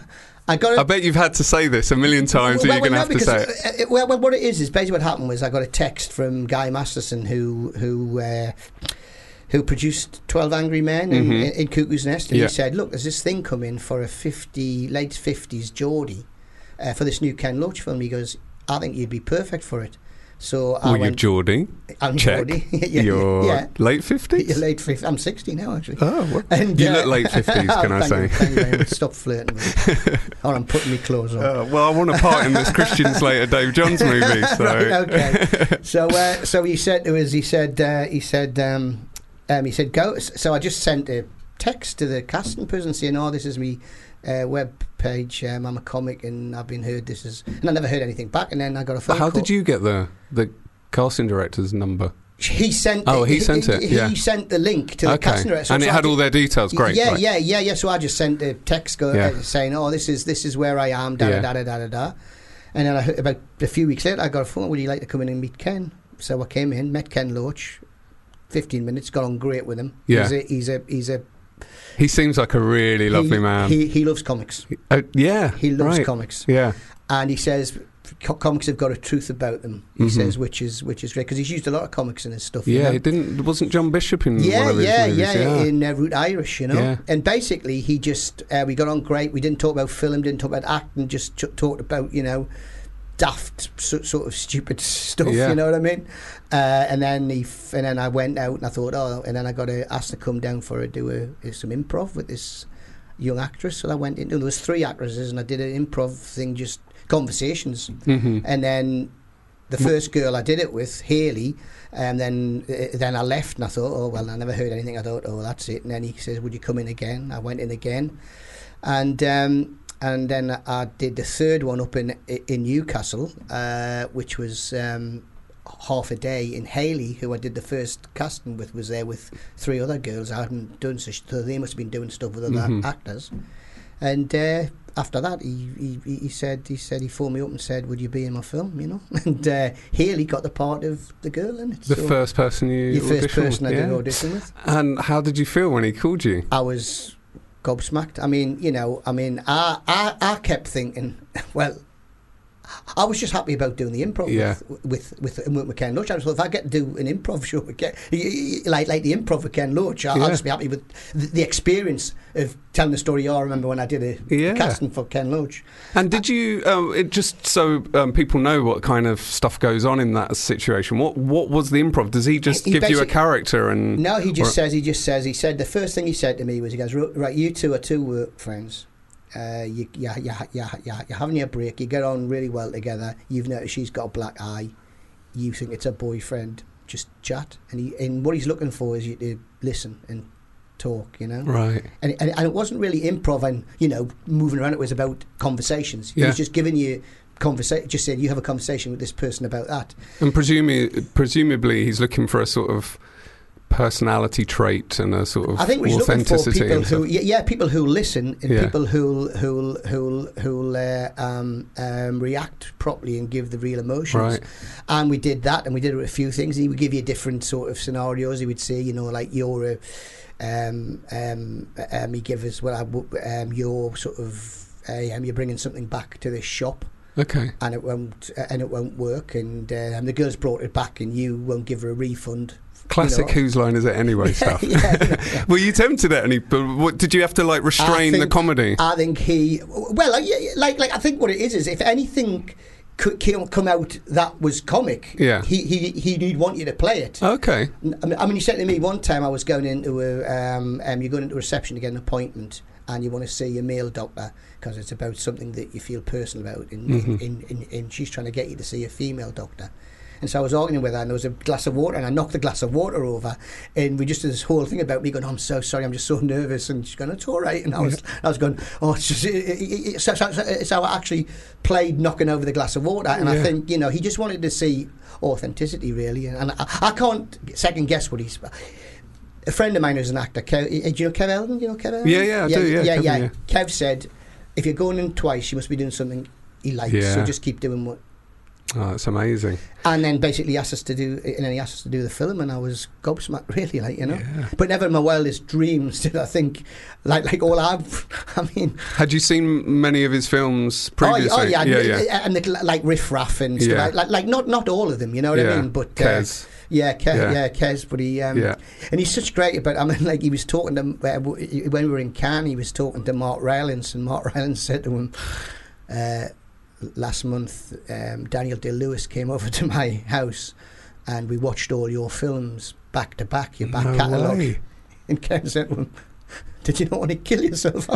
I got. I bet you've had to say this a million times, or well, you're going to well, have no, to say because, it. uh, uh, well, well, what it is is basically what happened was I got a text from Guy Masterson who who. Uh, who produced twelve Angry Men in, Mhm. in, in Cuckoo's Nest, and Yeah. he said, look, there's this thing coming for a fifty late fifties Geordie uh, for this new Ken Loach film. He goes, I think you'd be perfect for it. So I Well, you're went, Geordie. I'm Check. Geordie. yeah, You're yeah. late fifties? You're late fifties. I'm sixty now, actually. Oh, well. And, You uh, look late fifties, can I thank say? you, thank you very much. Stop flirting with me. Or I'm putting my clothes on. Uh, well, I want to part in this Christian Slater Dave Johns movie. So. Right, okay. So, uh, so he said to us, he said, uh, he said, um, um, he said, go. So I just sent a text to the casting person saying, "Oh, this is me uh, web page. Um, I'm a comic, and I've been heard. This is," and I never heard anything back. And then I got a phone How call. did you get the the casting director's number? He sent. Oh, he sent it, He, yeah. sent the link to the Okay, casting director. and So it I had did- all their details. Great. Yeah, right. yeah, yeah, yeah. So I just sent a text go, Yeah. uh, saying, "Oh, this is this is where I am." Da Yeah. da da da da da. And then I, heard- about a few weeks later, I got a phone. Would you like to come in and meet Ken? So I came in, met Ken Loach. Fifteen minutes, got on great with him. Yeah. He's a he's a he's a He seems like a really lovely he, man. He he loves comics. Uh, yeah. He loves right. comics, Yeah. and he says co- comics have got a truth about them. He Mhm. says, which is which is great because he's used a lot of comics in his stuff. you Yeah. know? It didn't. Wasn't John Bishop in Yeah, one of his yeah, movies? yeah, in uh, Root Irish, you know. Yeah. And basically, he just uh, we got on great. We didn't talk about film, didn't talk about acting, just ch- talked about you know daft so, sort of stupid stuff. Yeah. You know what I mean? Uh, and then he f- and then I went out and I thought, oh, and then I got a, asked to come down for a do a, a, some improv with this young actress. So I went in. There was three actresses, and I did an improv thing, just conversations. Mhm. And then the first girl I did it with, Haley, and then uh, then I left and I thought, oh, well, I never heard anything. I thought, oh, that's it. And then he says, would you come in again? I went in again. And um, and then I did the third one up in in Newcastle, uh, which was um, half a day. And Haley, who I did the first casting with, was there with three other girls. I hadn't done so, so they must have been doing stuff with other Mhm. actors. And uh, after that, he, he he said he said he phoned me up and said, "Would you be in my film?" You know, and uh, Haley got the part of the girl in it. The So first person you. the first auditioned person I with? did Yeah. audition with. And how did you feel when he called you? I was gobsmacked. I mean, you know, I mean, I I, I kept thinking, well, I was just happy about doing the improv Yeah. with with with, with, with Ken Loach. I just thought if I get to do an improv show with Ken, like like the improv with Ken Loach, I, Yeah. I'll just be happy with the, the experience of telling the story. I remember when I did a Yeah. casting for Ken Loach. And did you, um, it just so um, people know what kind of stuff goes on in that situation, what what was the improv? Does he just He give you a basic- character and... No, he just or- says, he just says, he said, the first thing he said to me was, he goes, right, you two are two work friends. Uh, you, you, you, you, you, you're having your break, you get on really well together, you've noticed she's got a black eye, you think it's her boyfriend, just chat. And he, and what he's looking for is you to listen and talk, you know. Right. And, and and it wasn't really improv and, you know, moving around. It was about conversations. He Yeah. was just giving you conversation. Just said you have a conversation with this person about that. And presumably, presumably, he's looking for a sort of personality trait and a sort of I think we're looking for authenticity. people and who, stuff. yeah, yeah, people who listen, and Yeah. people who who who who uh, um, um, react properly and give the real emotions. Right. And we did that, and we did a few things. He would give you different sort of scenarios. He would say, you know, like you're a, um, um, um, he give us well, I w- um, you're sort of, uh, um, you're bringing something back to this shop. Okay. And it won't, and it won't work. And, uh, and the girl's brought it back, and you won't give her a refund. Classic you know. Whose Line Is It Anyway stuff. yeah, yeah, yeah. Were you tempted at any? But what, did you have to like restrain I the think- comedy? I think he, well, like, yeah, like, like I think what it is is if anything could ca- come out that was comic, Yeah. he he he'd want you to play it. Okay. I mean, I mean, he said to me one time I was going into a, um, um, you're going into reception to get an appointment, and you want to see a male doctor because it's about something that you feel personal about, and Mm-hmm. in, in, in, in, she's trying to get you to see a female doctor. And so I was arguing with her, and there was a glass of water, and I knocked the glass of water over, and we just did this whole thing about me going, oh, I'm so sorry, I'm just so nervous, and she's going, it's all right, and I was, I was going, oh, it's just, it, it, it, it's, it's, it's how I actually played knocking over the glass of water, and Yeah. I think, you know, he just wanted to see authenticity, really, and I, I can't second guess what he's. A friend of mine who's an actor, Kev, do you know Kev Eldon? Do you know Kev Eldon? Yeah, yeah, I do, yeah, yeah, Kevin, yeah. yeah. Kev said, if you're going in twice, you must be doing something he likes, Yeah. so just keep doing what. Oh, that's amazing. And then basically asked us to do, and then he asked us to do the film, and I was gobsmacked, really, like, you know. Yeah. But never in my wildest dreams did I think, like, like all I've, I mean, Had you seen many of his films oh, previously? oh yeah, yeah, and, yeah. and the, like Riff Raff and stuff, Yeah. like, like, like not not all of them, you know what Yeah. I mean? But uh, Kes. yeah, Kes, Yeah. yeah, Kes, but he, um, Yeah. and he's such great. But I mean, like he was talking to uh, when we were in Cannes, he was talking to Mark Rylance, and Mark Rylance said to him. Uh, Last month, um, Daniel Day-Lewis came over to my house, and we watched all your films back to back, your back No catalogue. way. And Ken said to him, "Did you not want to kill yourself?"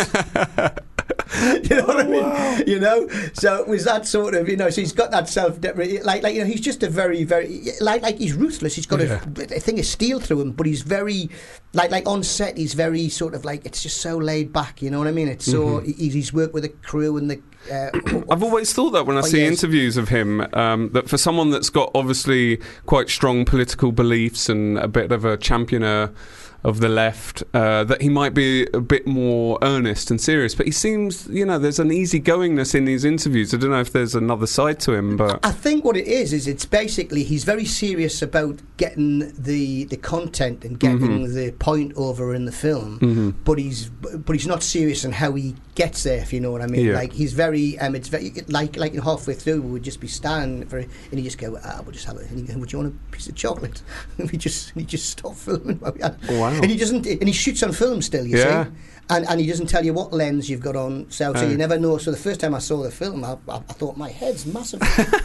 You know what I mean? You know, so it was that sort of, you know. So he's got that self, like, like you know, he's just a very, very, like, like he's ruthless. He's got Yeah. a, a thing of steel through him, but he's very, like, like on set, he's very sort of like it's just so laid back. You know what I mean? It's so Mm-hmm. he's, he's worked with a crew and the. Uh, I've always thought that when I Oh, see yes. interviews of him, um, that for someone that's got obviously quite strong political beliefs and a bit of a championer of the left, uh, that he might be a bit more earnest and serious. But he seems, you know, there's an easygoingness in these interviews. I don't know if there's another side to him, but I think what it is is it's basically he's very serious about getting the the content and getting Mm-hmm. the point over in the film, Mhm. but he's but he's not serious in how he gets there. If you know what I mean, Yeah. like he's very um, it's very like like halfway through we would just be standing for, and he just go, ah, we'll just have it. And he go, would you want a piece of chocolate? And we just he just stop filming. Wow. And he doesn't, and he shoots on film still. You Yeah. see. And, and he doesn't tell you what lens you've got on, so, so Oh. you never know. So the first time I saw the film, I, I, I thought my head's massive.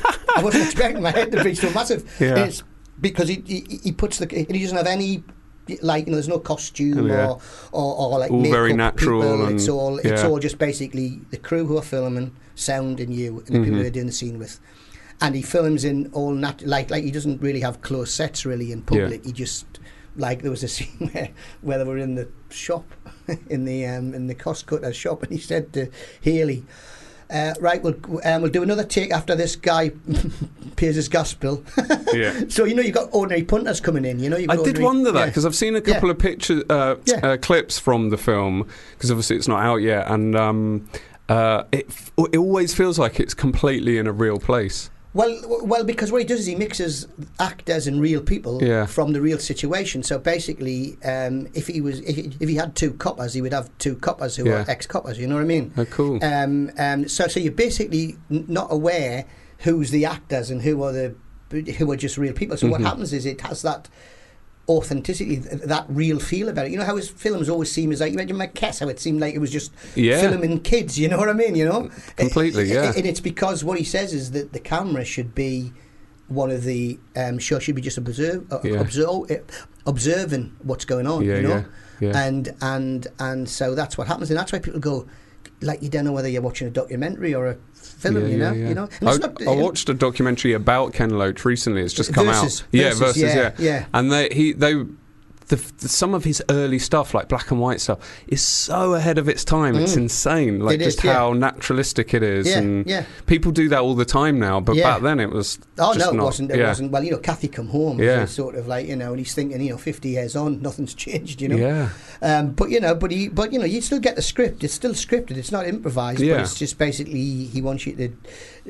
I wasn't expecting my head to be so massive. Yeah. And it's because he, he he puts the and he doesn't have any, like, you know, there's no costume Yeah. or, or or like All makeup very natural people. and- It's all it's yeah. all just basically the crew who are filming, sound, and you, and the people who are doing the scene with. And he films in all nat- like like he doesn't really have close sets really in public. He just. Like there was a scene where, where they were in the shop, in the um, in the cost cutter shop, and he said to Haley, uh, "Right, we'll um, we'll do another take after this guy pays his gas bill." Yeah. So you know you've got ordinary punters coming in. You know you've I got did ordinary- wonder that yeah. because I've seen a couple Yeah. of pictures, uh, Yeah. uh, clips from the film because obviously it's not out yet, and um, uh, it f- it always feels like it's completely in a real place. Well, w- well, because what he does is he mixes actors and real people Yeah. from the real situation. So basically, um, if he was, if he, if he had two coppers, he would have two coppers who Yeah. are ex-coppers. You know what I mean? Oh, cool. Um, um, so, so you're basically n- not aware who's the actors and who are the who are just real people. So what Mhm. happens is it has that authenticity, th- that real feel about it. You know how his films always seem as like you mentioned Kess, how it seemed like it was just Yeah. filming kids. You know what I mean? You know, Completely, yeah. And it's because what he says is that the camera should be one of the um, show should be just observe, uh, Yeah. observe, uh, observing what's going on. Yeah, you know, yeah, yeah. and and and so that's what happens, and that's why people go. Like you don't know whether you're watching a documentary or a film, Yeah, you know. yeah, yeah. You know, and I, it's not, I watched a documentary about Ken Loach recently. It's just come Versus, out. Yeah, Versus, versus, yeah, yeah, yeah. And they he they the, the some of his early stuff, like black and white stuff, is so ahead of its time. Mm. It's insane, like it just is, yeah. how naturalistic it is. Yeah, and yeah. people do that all the time now, but Yeah. back then it was. Oh just no, it not, wasn't. It yeah. wasn't. Well, you know, Kathy Come Home. Yeah. Was sort of like, you know, and he's thinking, you know, fifty years on, nothing's changed. You know. Yeah. Um, but you know, but he, but you know, you still get the script. It's still scripted. It's not improvised. Yeah. But it's just basically he wants you to.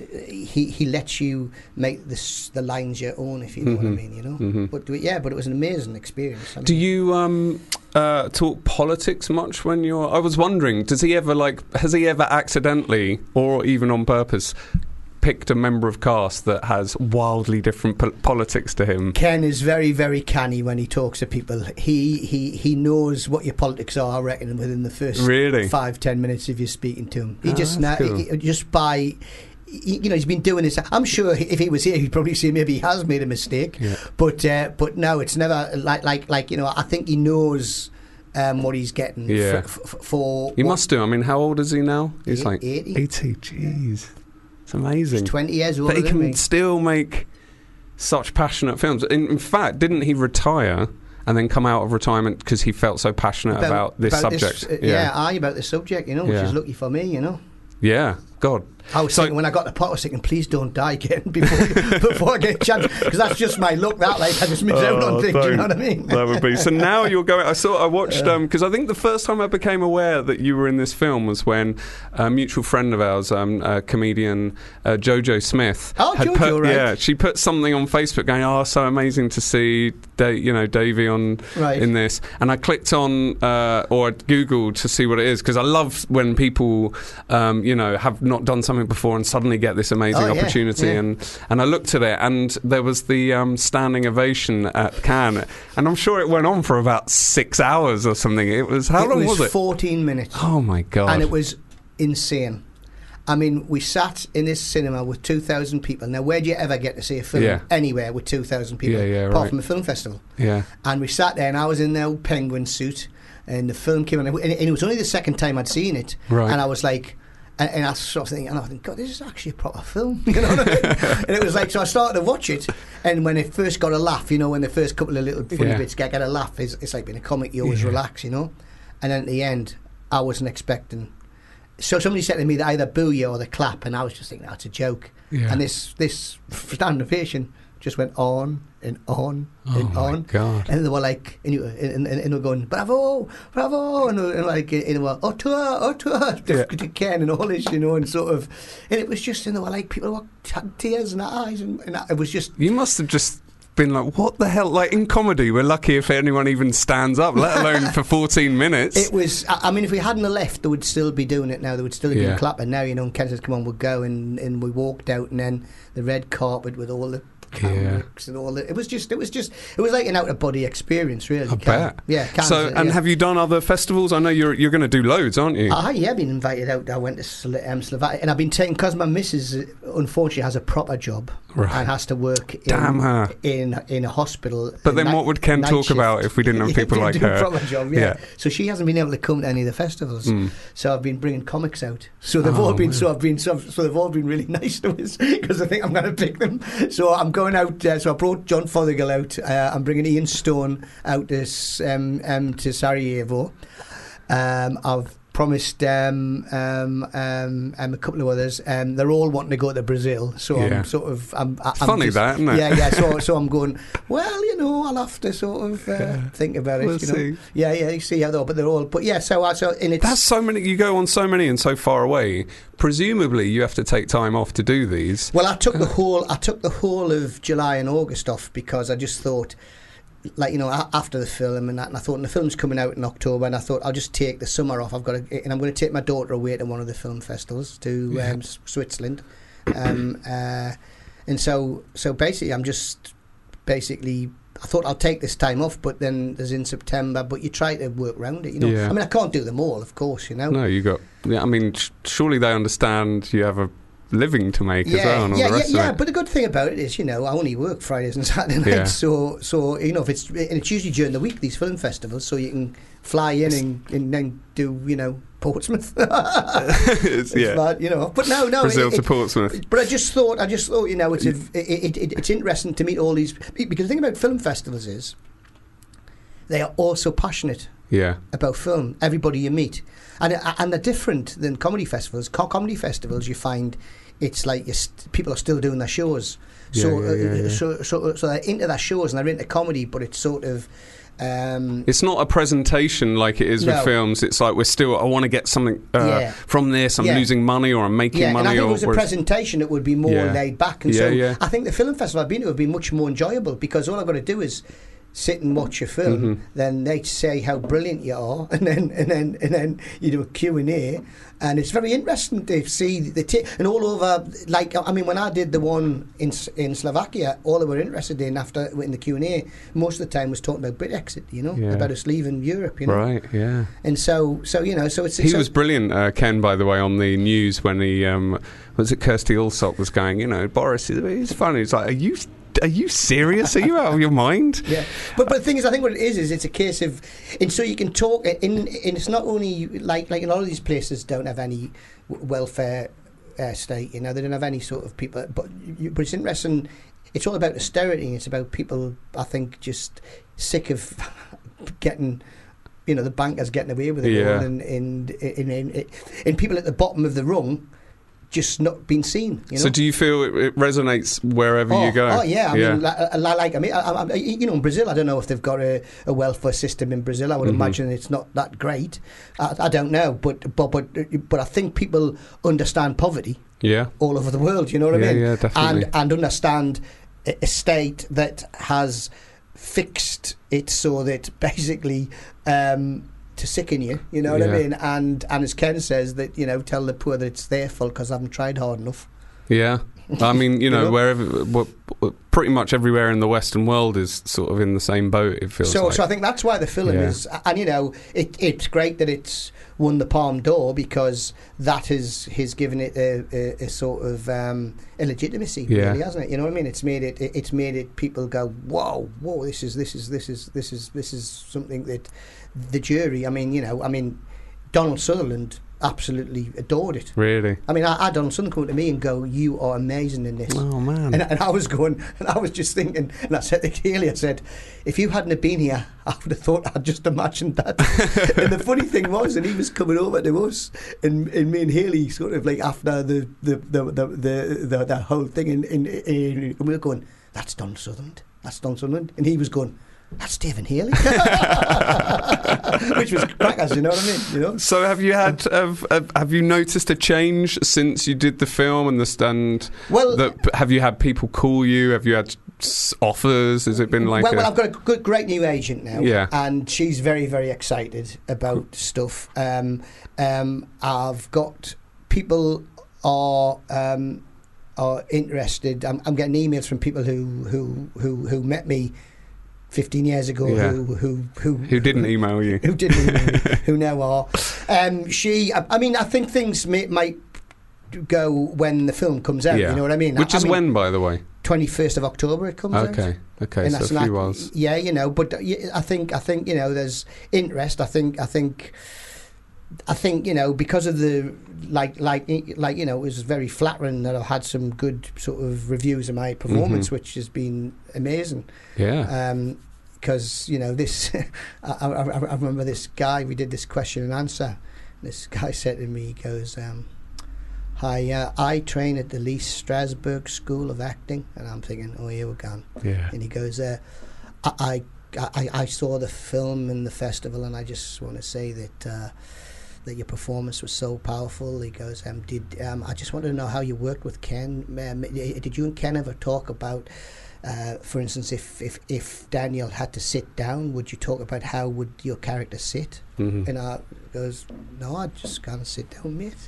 He he lets you make this the lines your own, if you know Mm-hmm. what I mean. You know. Mm-hmm. But do it, yeah, but it was an amazing experience. I mean, Do you um, uh, talk politics much when you're? I was wondering, does he ever like? Has he ever accidentally or even on purpose picked a member of cast that has wildly different po- politics to him? Ken is very, very canny when he talks to people. He he he knows what your politics are, I reckon, within the first Really? five, ten minutes if you're speaking to him. He Oh, just that's na- cool. he- just by. he- You know, he's been doing this. I'm sure if he was here, he'd probably say maybe he has made a mistake. Yeah. But uh, but no, it's never like like like you know. I think he knows um, what he's getting. Yeah. For, for, for He what- must do. I mean, how old is he now? He's Eight- like eighty. eighty. Jeez, it's amazing. He's twenty years older That he than can me. still make such passionate films. In, in fact, didn't he retire and then come out of retirement because he felt so passionate about, this about subject? uh, yeah, aye, about the subject, you know, which Yeah. is lucky for me, you know. Yeah. God. I was So- thinking when I got the pot, I was thinking, please don't die again before before I get a chance, because that's just my luck. That like I just miss out Oh, on things. You know don't. what I mean? That would be. So now you're going. I saw. I watched. Um, because I think the first time I became aware that you were in this film was when a mutual friend of ours, um, uh, comedian uh, Jojo Smith, Oh, had Jojo, put, right. yeah, she put something on Facebook going, "Oh, so amazing to see, da- you know, Davey on Right. in this." And I clicked on uh, or I Googled to see what it is, because I love when people, um, you know, have not done something before and suddenly get this amazing Oh, yeah, opportunity. yeah. And and I looked at it, and there was the um, standing ovation at Cannes, and I'm sure it went on for about six hours or something. It was how it long was was it? fourteen minutes, Oh my god! and it was insane. I mean, we sat in this cinema with two thousand people. Now, where do you ever get to see a film Yeah. anywhere with two thousand people? Yeah, yeah, apart right. from a film festival. yeah, And we sat there, and I was in their penguin suit, and the film came on, and it and it was only the second time I'd seen it, Right. and I was like, and, and I sort of thinking, and I think, God, this is actually a proper film, you know what I mean? And it was like, so I started to watch it, and when it first got a laugh, you know, when the first couple of little funny Yeah. bits get, get a laugh, it's, it's like being a comic, you always Yeah. relax, you know, and then at the end, I wasn't expecting. So somebody said to me that either boo you or they clap, and I was just thinking, that's a joke. Yeah. And this this standing ovation just went on and on Oh and my on. God. And they were like, and, you, and, and, and they were going, bravo, bravo, and, they were- and like, and they were, auteur, auteur, Yeah. to Ken and all this, you know, and sort of, and it was just, and they were like, people were had tears in their eyes, and, and it was just, you must have just been like, what the hell? Like in comedy, we're lucky if anyone even stands up, let alone for fourteen minutes. it was, I, I mean, if we hadn't have left, they would still be doing it now, they would still have Yeah. been clapping now, you know, and Ken says, come on, we'll go, and, and we walked out, and then the red carpet with all the cameras and all that. It was just, it was just, it was like an out of body experience, really. I Cannes. bet. Yeah. Cannes, So, and yeah. have you done other festivals? I know you're you're going to do loads, aren't you? I yeah, been invited out. I went to Slo- um, Slovakia, and I've been taken because my missus, uh, unfortunately, has a proper job Right. and has to work in, Damn her. in in a hospital. But then night- what would Ken night talk shift. about if we didn't have Yeah, people to like do her? A proper job, yeah. Yeah. So she hasn't been able to come to any of the festivals. Mm. So I've been bringing comics out. So they've Oh, all been. man. So I've been. So, so they've all been really nice to us because I think I'm going to pick them. So I'm going out. Uh, so I brought John Fothergill out. Uh, I'm bringing Ian Stone out to s- um, um, to Sarajevo. Um, I've promised um, um, um, um, a couple of others. Um, they're all wanting to go to Brazil, so Yeah. I'm sort of. I'm, I'm Funny just, that, isn't it? Yeah, yeah. So, so I'm going. Well, you know, I'll have to sort of uh, Yeah. think about it. We'll you know? see. Yeah, yeah. You see how they are, but they're all. But yeah, so I so in it's. That's so many. You go on so many and so far away. Presumably, you have to take time off to do these. Well, I took the whole. I took the whole of July and August off because I just thought, like you know, a- after the film and that, and I thought, and the film's coming out in October, and I thought I'll just take the summer off. I've got to, and I'm going to take my daughter away to one of the film festivals to Yeah. um, S- Switzerland, um, uh, and so so basically, I'm just basically. I thought I'll take this time off, but then there's in September. But you try to work around it, you know. Yeah. I mean, I can't do them all, of course, you know. No, you got. Yeah, I mean, sh- surely they understand you have a living to make as well, and all yeah, the rest yeah, yeah. of it. But the good thing about it is, you know, I only work Fridays and Saturday nights, Yeah. so so you know, if it's and it's usually during the week these film festivals, so you can fly in and, and then do you know Portsmouth. It's- It's yeah, mad, you know. But no, no. Brazil it- to it- Portsmouth. But I just thought, I just thought, you know, it's a, it, it, it, it's interesting to meet all these because the thing about film festivals is they are also passionate Yeah. about film. Everybody you meet, and and they're different than comedy festivals. Co- comedy festivals, you find it's like you're st- people are still doing their shows. So, Yeah, yeah, yeah, uh, yeah. so so so they're into their shows and they're into comedy, but it's sort of. Um, It's not a presentation like it is No. with films. It's like we're still. I want to get something uh, Yeah. from this. I'm Yeah. losing money, or I'm making yeah, money. and I think or if it was a or- presentation, it would be more Yeah. laid back. And Yeah, so yeah. I think the film festival I've been to would be much more enjoyable because all I've got to do is sit and watch a film. Mm-hmm. Then they say how brilliant you are, and then and then and then you do a Q and A, and it's very interesting to see the t- and all over. Like I mean, when I did the one in S- in Slovakia, all they were interested in after in the Q and A most of the time was talking about Brexit. You know, Yeah. about us leaving Europe. You know, Right. Yeah. and so so you know, so it's He so, was brilliant, uh, Ken, by the way, on the news when he um, was it Kirsty Allsop was going, you know, Boris, he's funny. He's like, are you are you serious? Are you out of your mind? Yeah, but but the thing is, I think what it is is it's a case of, and so you can talk, in, in it's not only like like a lot of these places don't have any w- welfare uh, state, you know, they don't have any sort of people, but you, but it's interesting. It's all about austerity. It's about people, I think, just sick of getting. You know, the bankers getting away with it Yeah. all, and and, and, and and people at the bottom of the rung just not being seen. You know? So do you feel it, it resonates wherever Oh, you go? oh yeah, I mean, like, uh, like I mean, I, I, you know, in Brazil, I don't know if they've got a, a welfare system in Brazil. I would Mhm. imagine it's not that great. I, I don't know, but but but but I think people understand poverty yeah. all over the world. You know what Yeah, I mean? yeah, definitely. And and understand a, a state that has fixed it so that basically. Um, to sicken you, you know what Yeah. I mean? And and as Ken says, that, you know, tell the poor that it's their fault because I haven't tried hard enough. Yeah. I mean, you know, know? wherever, w- w- pretty much everywhere in the Western world is sort of in the same boat, it feels So, like. so I think that's why the film Yeah. is, and you know, it, it's great that it's won the Palme d'Or because that is has given it a, a, a sort of um, a legitimacy, Yeah. really, hasn't it? You know what I mean? It's made it, it, it's made it. People go, whoa, whoa, this is this is this is this is this is something that the jury. I mean, you know, I mean, Donald Sutherland absolutely adored it. Really? I mean, I, I had Donald Sutherland come to me and go, "You are amazing in this." Oh, man. And, and I was going, and I was just thinking, and I said to Keely, I said, if you hadn't have been here, I would have thought I'd just imagined that. And the funny thing was, and he was coming over to us, and, and me and Haley sort of like after the the the the the, the, the whole thing, and, and, and we were going, that's Don Sutherland, that's Don Sutherland, and he was going, that's Stephen Haley, which was crackers, you know what I mean? You know. So have you had have, have have you noticed a change since you did the film and the stand? Well- that, have you had people call you? Have you had s- offers? Has it been like? well, a, well, I've got a good, great new agent now, Yeah. and she's very, very excited about stuff. Um, um, I've got people are um, are interested. I'm, I'm getting emails from people who who who, who met me fifteen years ago, Yeah. who who who who didn't email you? who didn't email me, who now are. Um, she, I, I mean, I think things may, might go when the film comes out. Yeah. You know what I mean? Which I is mean, when, by the way? twenty-first of October it comes out. Okay, okay, And so that's a few like- whiles. Yeah, you know, but uh, y- I think I think you know there's interest. I think I think I think you know because of the like like like you know it was very flattering that I've had some good sort of reviews of my performance, Mhm. which has been amazing. Yeah. Um, because you know this, I, I, I remember this guy. We did this question and answer. This guy said to me, he goes, um, "Hi, uh, I train at the Lee Strasberg School of Acting," and I'm thinking, "Oh, here we're gone." yeah. And he goes, uh, I, I, I, I saw the film in the festival, and I just want to say that uh, that your performance was so powerful. He goes, um, did um, I just wanted to know how you worked with Ken? Um, did you and Ken ever talk about, uh, for instance, if, if if Daniel had to sit down, would you talk about how would your character sit? Mhm. And I goes, no, I just kind of sit down, mate.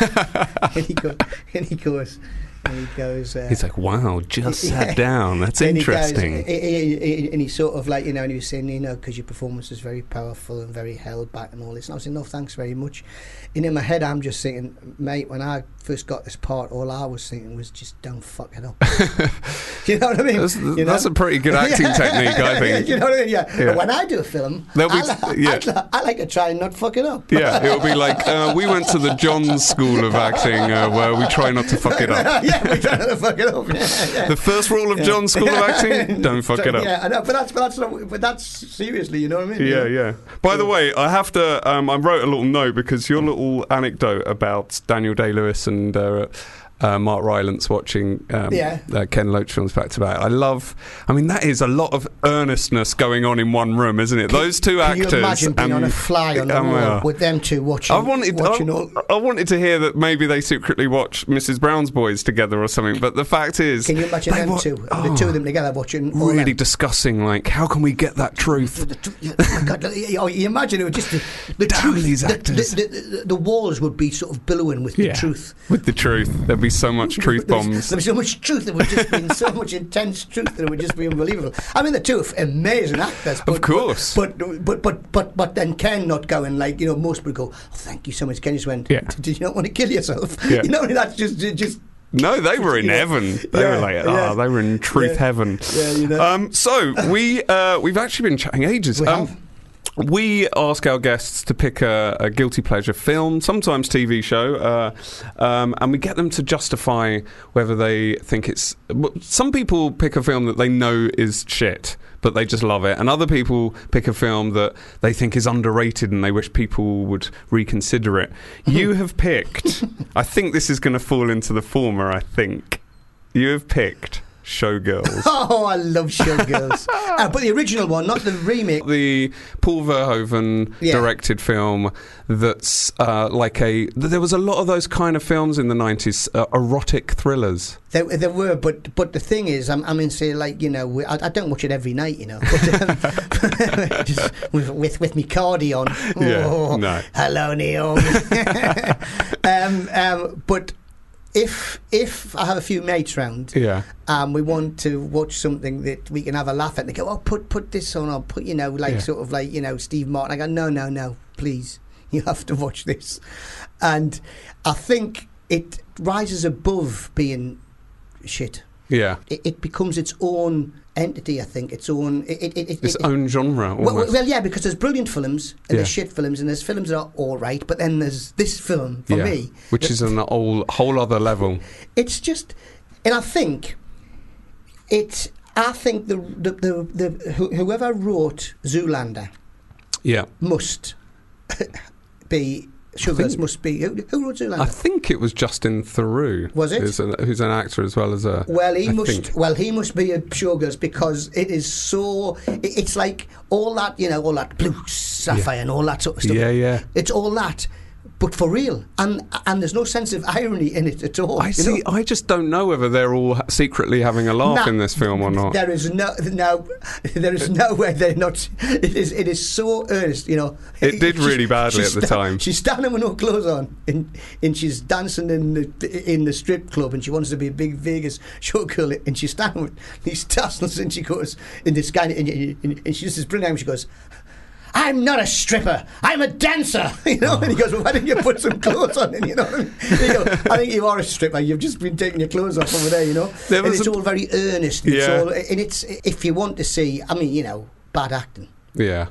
and he goes, and he goes, and he goes. Uh, He's like, wow, just Yeah. sat down. That's and he interesting. goes- he- he- he- and he sort of like, you know, and he was saying, you know, because your performance was very powerful and very held back and all this. And I was saying, no, thanks very much. And in my head, I'm just thinking, mate, when I first got this part, all I was thinking was just don't fuck it up. Do you know what I mean? That's, You know? that's a pretty good acting Yeah. technique, I think. You know what I mean? Yeah. Yeah. But when I do a film, There'll be- I, li- yeah. I, li- I like to try and not fuck it up. Yeah, it'll be like, uh, we went to the Johns School of Acting uh, where we try not to fuck it up. yeah, yeah, we're trying to fuck it up. Yeah, yeah. The first rule of John's School of Acting: don't fuck it up. Yeah, I know, but that's but that's not, but that's seriously, you know what I mean? Yeah, yeah. By the way, I have to. Um, I wrote a little note because your little anecdote about Daniel Day-Lewis and uh, uh, Mark Rylance watching um, Yeah. uh, Ken Loach films back to back. I love. I mean, that is a lot of earnestness going on in one room, isn't it? Those two Can actors. you imagine being and, on a fly on the um, wall yeah. with them two watching? I wanted, watching I, all. I wanted to hear that maybe they secretly watch Missus Brown's Boys together or something. But the fact is, Can you imagine they them wa- two, the oh, two of them together watching? all really them? discussing. Like, how can we get that truth? The tr- yeah, oh my God, oh, you imagine it would just the, the Damn truth. these the, actors. The, the, the, the walls would be sort of billowing with the truth. With the truth, there'd be so much truth There's- bombs. There was so much truth. There would just be so much intense truth that it would just be unbelievable. I mean, the two are amazing actors. But, Of course. But but, but but but but then Ken not going like, you know, most people go, oh, thank you so much. Ken just went, Yeah. did you not want to kill yourself? Yeah. You know, that's just just. No, they were in Yeah. heaven. They Yeah, were like, yeah. ah, they were in truth Yeah. heaven. Yeah, you know. Um, so we uh, we've actually been chatting ages. We um, have. We ask our guests to pick a, a guilty pleasure film, sometimes T V show, uh, um, and we get them to justify whether they think it's. Some people pick a film that they know is shit, but they just love it, and other people pick a film that they think is underrated and they wish people would reconsider it. You have picked. I think this is going to fall into the former. I think you have picked Showgirls. Oh, I love Showgirls. uh, but the original one, not the remake. The Paul Verhoeven Yeah. directed film that's uh, like a... There was a lot of those kind of films in the nineties, uh, erotic thrillers. There, there were, but but the thing is, I'm, I mean, say like, you know, I, I don't watch it every night, you know, but, um, just with with with me cardi on. Yeah, Oh, no. Hello, Neil. um, um, but if if I have a few mates round, Yeah. um, we want to watch something that we can have a laugh at, and they go, oh, put put this on, or put, you know, like Yeah. sort of like, you know, Steve Martin. I go, no, no, no, please, you have to watch this. And I think it rises above being shit. Yeah. It, it becomes its own entity, I think, its own... It, it, it, Its it, own genre, well, almost. well, yeah, because there's brilliant films, and Yeah. there's shit films, and there's films that are all right, but then there's this film, for yeah. me... Which that- is an whole, whole other level. It's just... And I think... It's... I think the, the, the, the who- whoever wrote Zoolander Yeah. must be... Sugars must be... Who, who wrote Zoolander? I think it was Justin Theroux. Was it? Who's an, who's an actor as well as a... Well, he I must. think. Well, he must be a Showgirls because it is so. It, it's like all that, you know, all that blue sapphire and all that sort of stuff. Yeah, yeah. It's all that, but for real, and and there's no sense of irony in it at all. I you see. know? I just don't know whether they're all ha- secretly having a laugh Nah, in this film or not. There is no, no, there is no way they're not. It is, it is so earnest, you know. It did She's- really badly she's at the sta- time. She's standing with no clothes on, and and she's dancing in the in the strip club, and she wants to be a big Vegas showgirl, and she's standing with these tassels, and she goes in this kind of, and, and, and she just is brilliant. She goes, I'm not a stripper, I'm a dancer. You know, and he goes, well, why didn't you put some clothes on? And you know, what I mean? You go, I think you are a stripper. You've just been taking your clothes off over there. You know, There and was it's a- all very earnest. It's Yeah. all, and it's if you want to see, I mean, you know, bad acting. Yeah.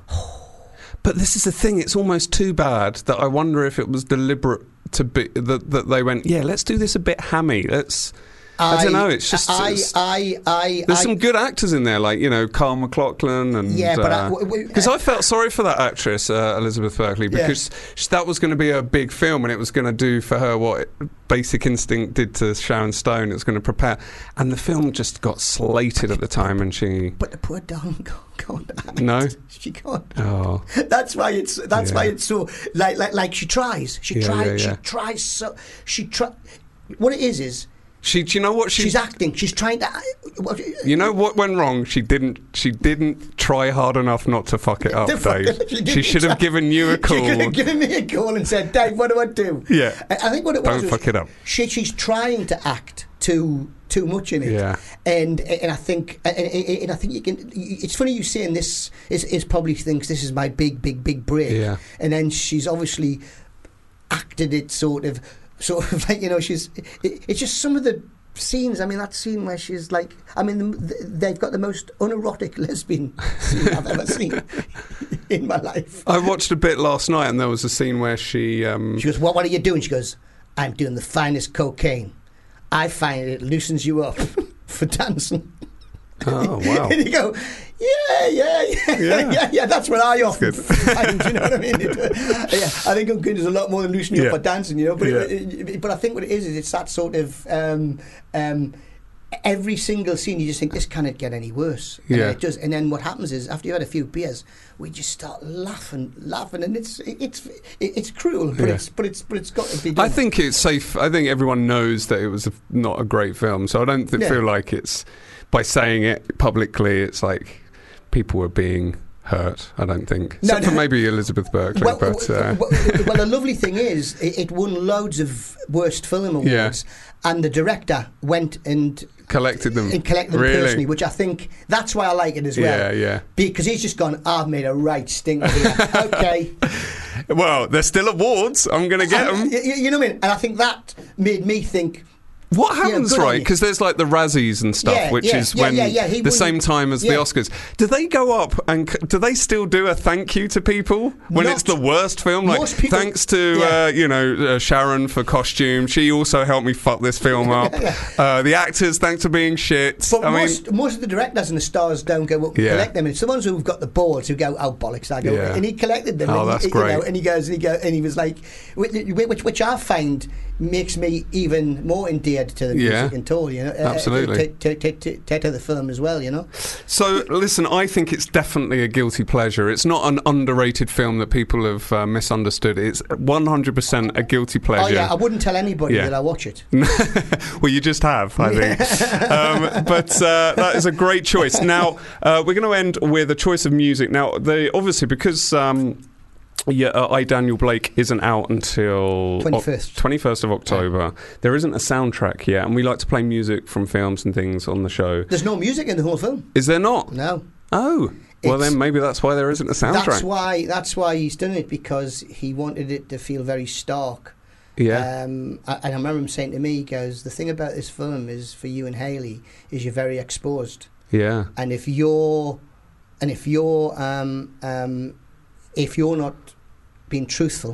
But this is the thing, it's almost too bad that I wonder if it was deliberate to be that, that they went, yeah, let's do this a bit hammy. Let's I, don't know, it's just I, it's- I, I, there's I, some good actors in there, like, you know, Carl McLaughlin and Yeah, but I- w- w- because I, felt sorry for that actress, uh, Elizabeth Berkley, Yeah. because sh that was going to be a big film, and it was going to do for her what Basic Instinct did to Sharon Stone. It was going to prepare, and the film just got slated at the time, and she But the poor darling can't act. No? She can't. oh That's why it's. That's why Yeah. it's so. Like, like, like she tries. She Yeah, tries. yeah, yeah. She tries so. She try. What it is is she. Do you know what she? she's acting. She's trying to. What, You know what went wrong? She didn't. She didn't try hard enough not to fuck it up, To fuck Dave. it up. She She, didn't should have try. given you a She could have call. given me a call and said, "Dave, what do I do?" Yeah. I, I think what it was Don't was fuck it up. She, she's trying to act too too much in it. Yeah. And and I think and, and I think you can. It's funny you saying this is is probably thinks this is my big big big break. Yeah. And then she's obviously acted it sort of sort of like, you know, she's. It, it's just some of the scenes. I mean, that scene where she's like, I mean, the, they've got the most unerotic lesbian scene I've ever seen in my life. I watched a bit last night, and there was a scene where she. Um, She goes, what, what are you doing? She goes, I'm doing the finest cocaine. I find it loosens you up for dancing. Oh, wow. And you go, yeah, yeah, yeah, Yeah. yeah, yeah. That's what I often good. find. You know what I mean? It, uh, yeah, I think Unkind is a lot more than loosening you Yeah. up for dancing. You know, but Yeah. it, it, but I think what it is is it's that sort of. Um, um, Every single scene, you just think this cannot get any worse. And Yeah. it does. And then what happens is, after you've had a few beers, we just start laughing, laughing, and it's it's it's cruel, but Yeah. it's but it's but it's got to be done. I think it's safe. I think everyone knows that it was a, not a great film, so I don't th- Yeah. feel like it's by saying it publicly. It's like people were being hurt. I don't think, No, except no. for maybe Elizabeth Berkley. Well, but uh, well, well, the lovely thing is, it, it won loads of worst film awards, Yeah. and the director went and collected them. and collected them really? personally, which I think that's why I like it as well. Yeah, yeah. Because he's just gone, I've made a right stinker here. Okay. Well, there's still awards. I'm going to get them. And, you, you know what I mean? And I think that made me think, What happens, good on right? you. Because there's like the Razzies and stuff, Yeah, which yeah, is yeah, when yeah, yeah, he the won- same time as yeah. the Oscars. Do they go up and c- do they still do a thank you to people when Not- it's the worst film? Like, most people- thanks to yeah. uh, you know uh, Sharon for costume. She also helped me fuck this film up. uh, the actors, thanks for being shit. but I mean, most, most of the directors and the stars don't go up and Yeah. collect them. It's the ones who've got the balls who go, oh, bollocks, I go. Yeah. And he collected them. Oh, and that's he, you know, great. and he goes, and he, go, and he was like, which, which, which I find makes me even more endeared to the music Yeah. and all, you know. uh, Absolutely. To, to, to, to, to the film as well, you know. So, listen, I think it's definitely a guilty pleasure. It's not an underrated film that people have uh, misunderstood. It's one hundred percent a guilty pleasure. Oh, yeah, I wouldn't tell anybody Yeah. that I watch it. Well, you just have, I think. um, but uh, that is a great choice. Now, uh, we're going to end with a choice of music. Now, they obviously, because... Um, Yeah, uh, I, Daniel Blake isn't out until twenty-first. O- twenty-first of October. There isn't a soundtrack yet, and we like to play music from films and things on the show. There's no music in the whole film. Is there not? No. Oh, well It's- then maybe that's why there isn't a soundtrack. That's why. That's why he's done it, because he wanted it to feel very stark. Yeah. Um, I- and I remember him saying to me, he goes, "The thing about this film is, for you and Haley, is you're very exposed, Yeah. and if you're, and if you're, um, um, if you're not being truthful,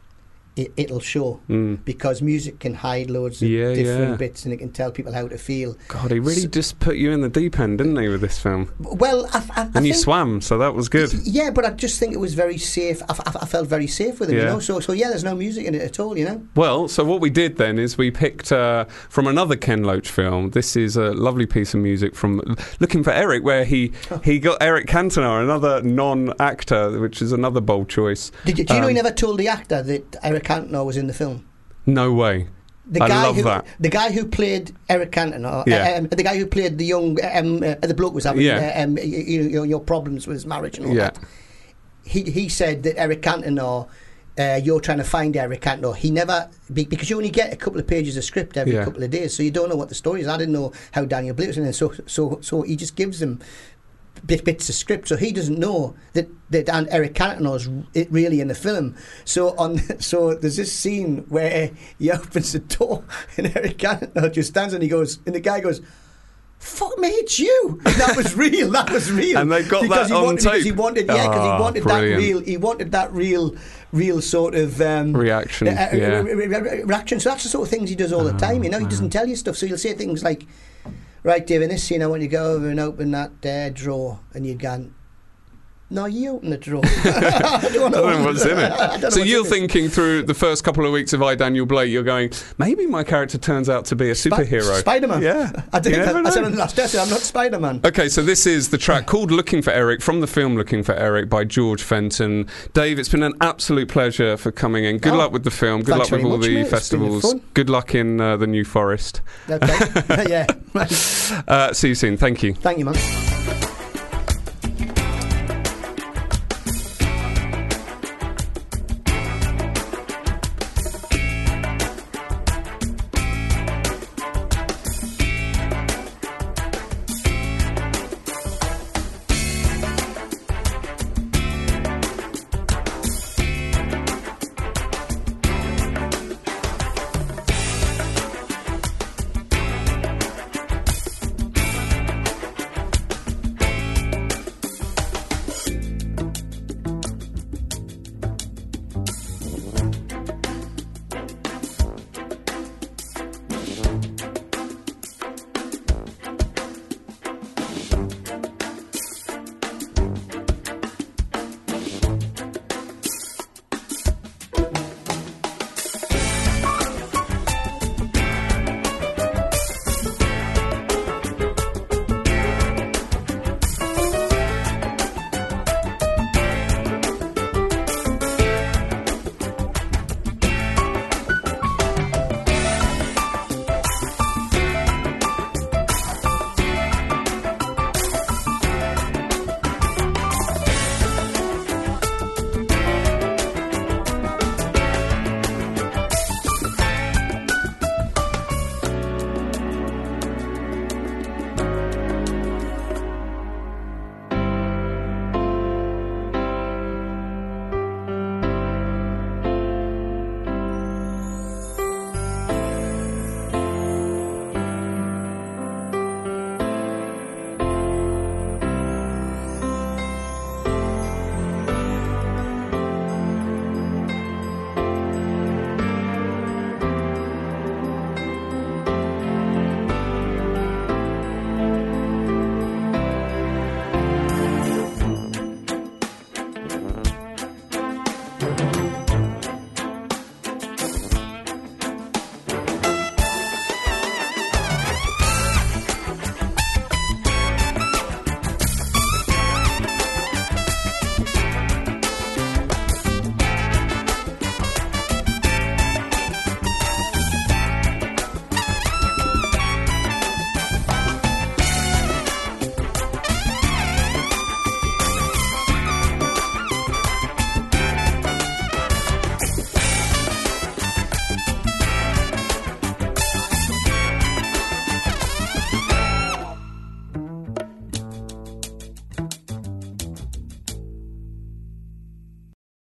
it, it'll show, Mm. because music can hide loads of Yeah, different yeah. bits, and it can tell people how to feel." God, he really So- just put you in the deep end, didn't he, with this film? Well, I, I, I And you think- swam, so that was good. Yeah, but I just think it was very safe. I, I, I felt very safe with him, Yeah. you know. So, so yeah, there's no music in it at all, you know. Well, so what we did then is we picked uh, from another Ken Loach film. This is a lovely piece of music from Looking for Eric, where he, he got Eric Cantona, another non-actor, which is another bold choice. Did you, do you know he Um, never told the actor that Eric Cantona was in the film? No way. The I guy love who, that. The guy who played Eric Cantona, Yeah. um, the guy who played the young, um, uh, the bloke was having Yeah. uh, um, you, you know, your problems with his marriage and all Yeah. that. He he said that Eric Cantona, uh, you're trying to find Eric Cantona. He never, be- because you only get a couple of pages of script every Yeah. couple of days, so you don't know what the story is. I didn't know how Daniel Blake was in it, so so so he just gives them bit, bits of script, so he doesn't know that that and Eric Cantona's it really in the film. So on so there's this scene where he opens the door and Eric Cantona just stands and he goes, and the guy goes, "Fuck me, it's you!" And that was real. That was real. And they got because that he on wanted, Because he tape? wanted, yeah, because Ah, he wanted brilliant. that real. He wanted that real, real sort of um, Reaction, uh, yeah. re- re- re- reaction. So that's the sort of things he does all the time. You know, he doesn't tell you stuff. So he'll say things like, "Right, Dave, in this scene, I want you to go over and open that uh, drawer," and you'd go, "No, you open the drawer." I don't I don't know what's in I don't it. know So what's you're in it. thinking through the first couple of weeks of I, Daniel Blake, you're going, maybe my character turns out to be a superhero. Spider-Man. Yeah. I did. You never I said know. on the last episode, I'm not Spider-Man. Okay, so this is the track called Looking for Eric from the film Looking for Eric by George Fenton. Dave, it's been an absolute pleasure for coming in. Good Oh, luck with the film. Good thanks luck with very all much, the mate. It's been festivals. fun. Good luck in uh, the New Forest. Okay. Yeah. Right. Uh, see you soon. Thank you. Thank you, man.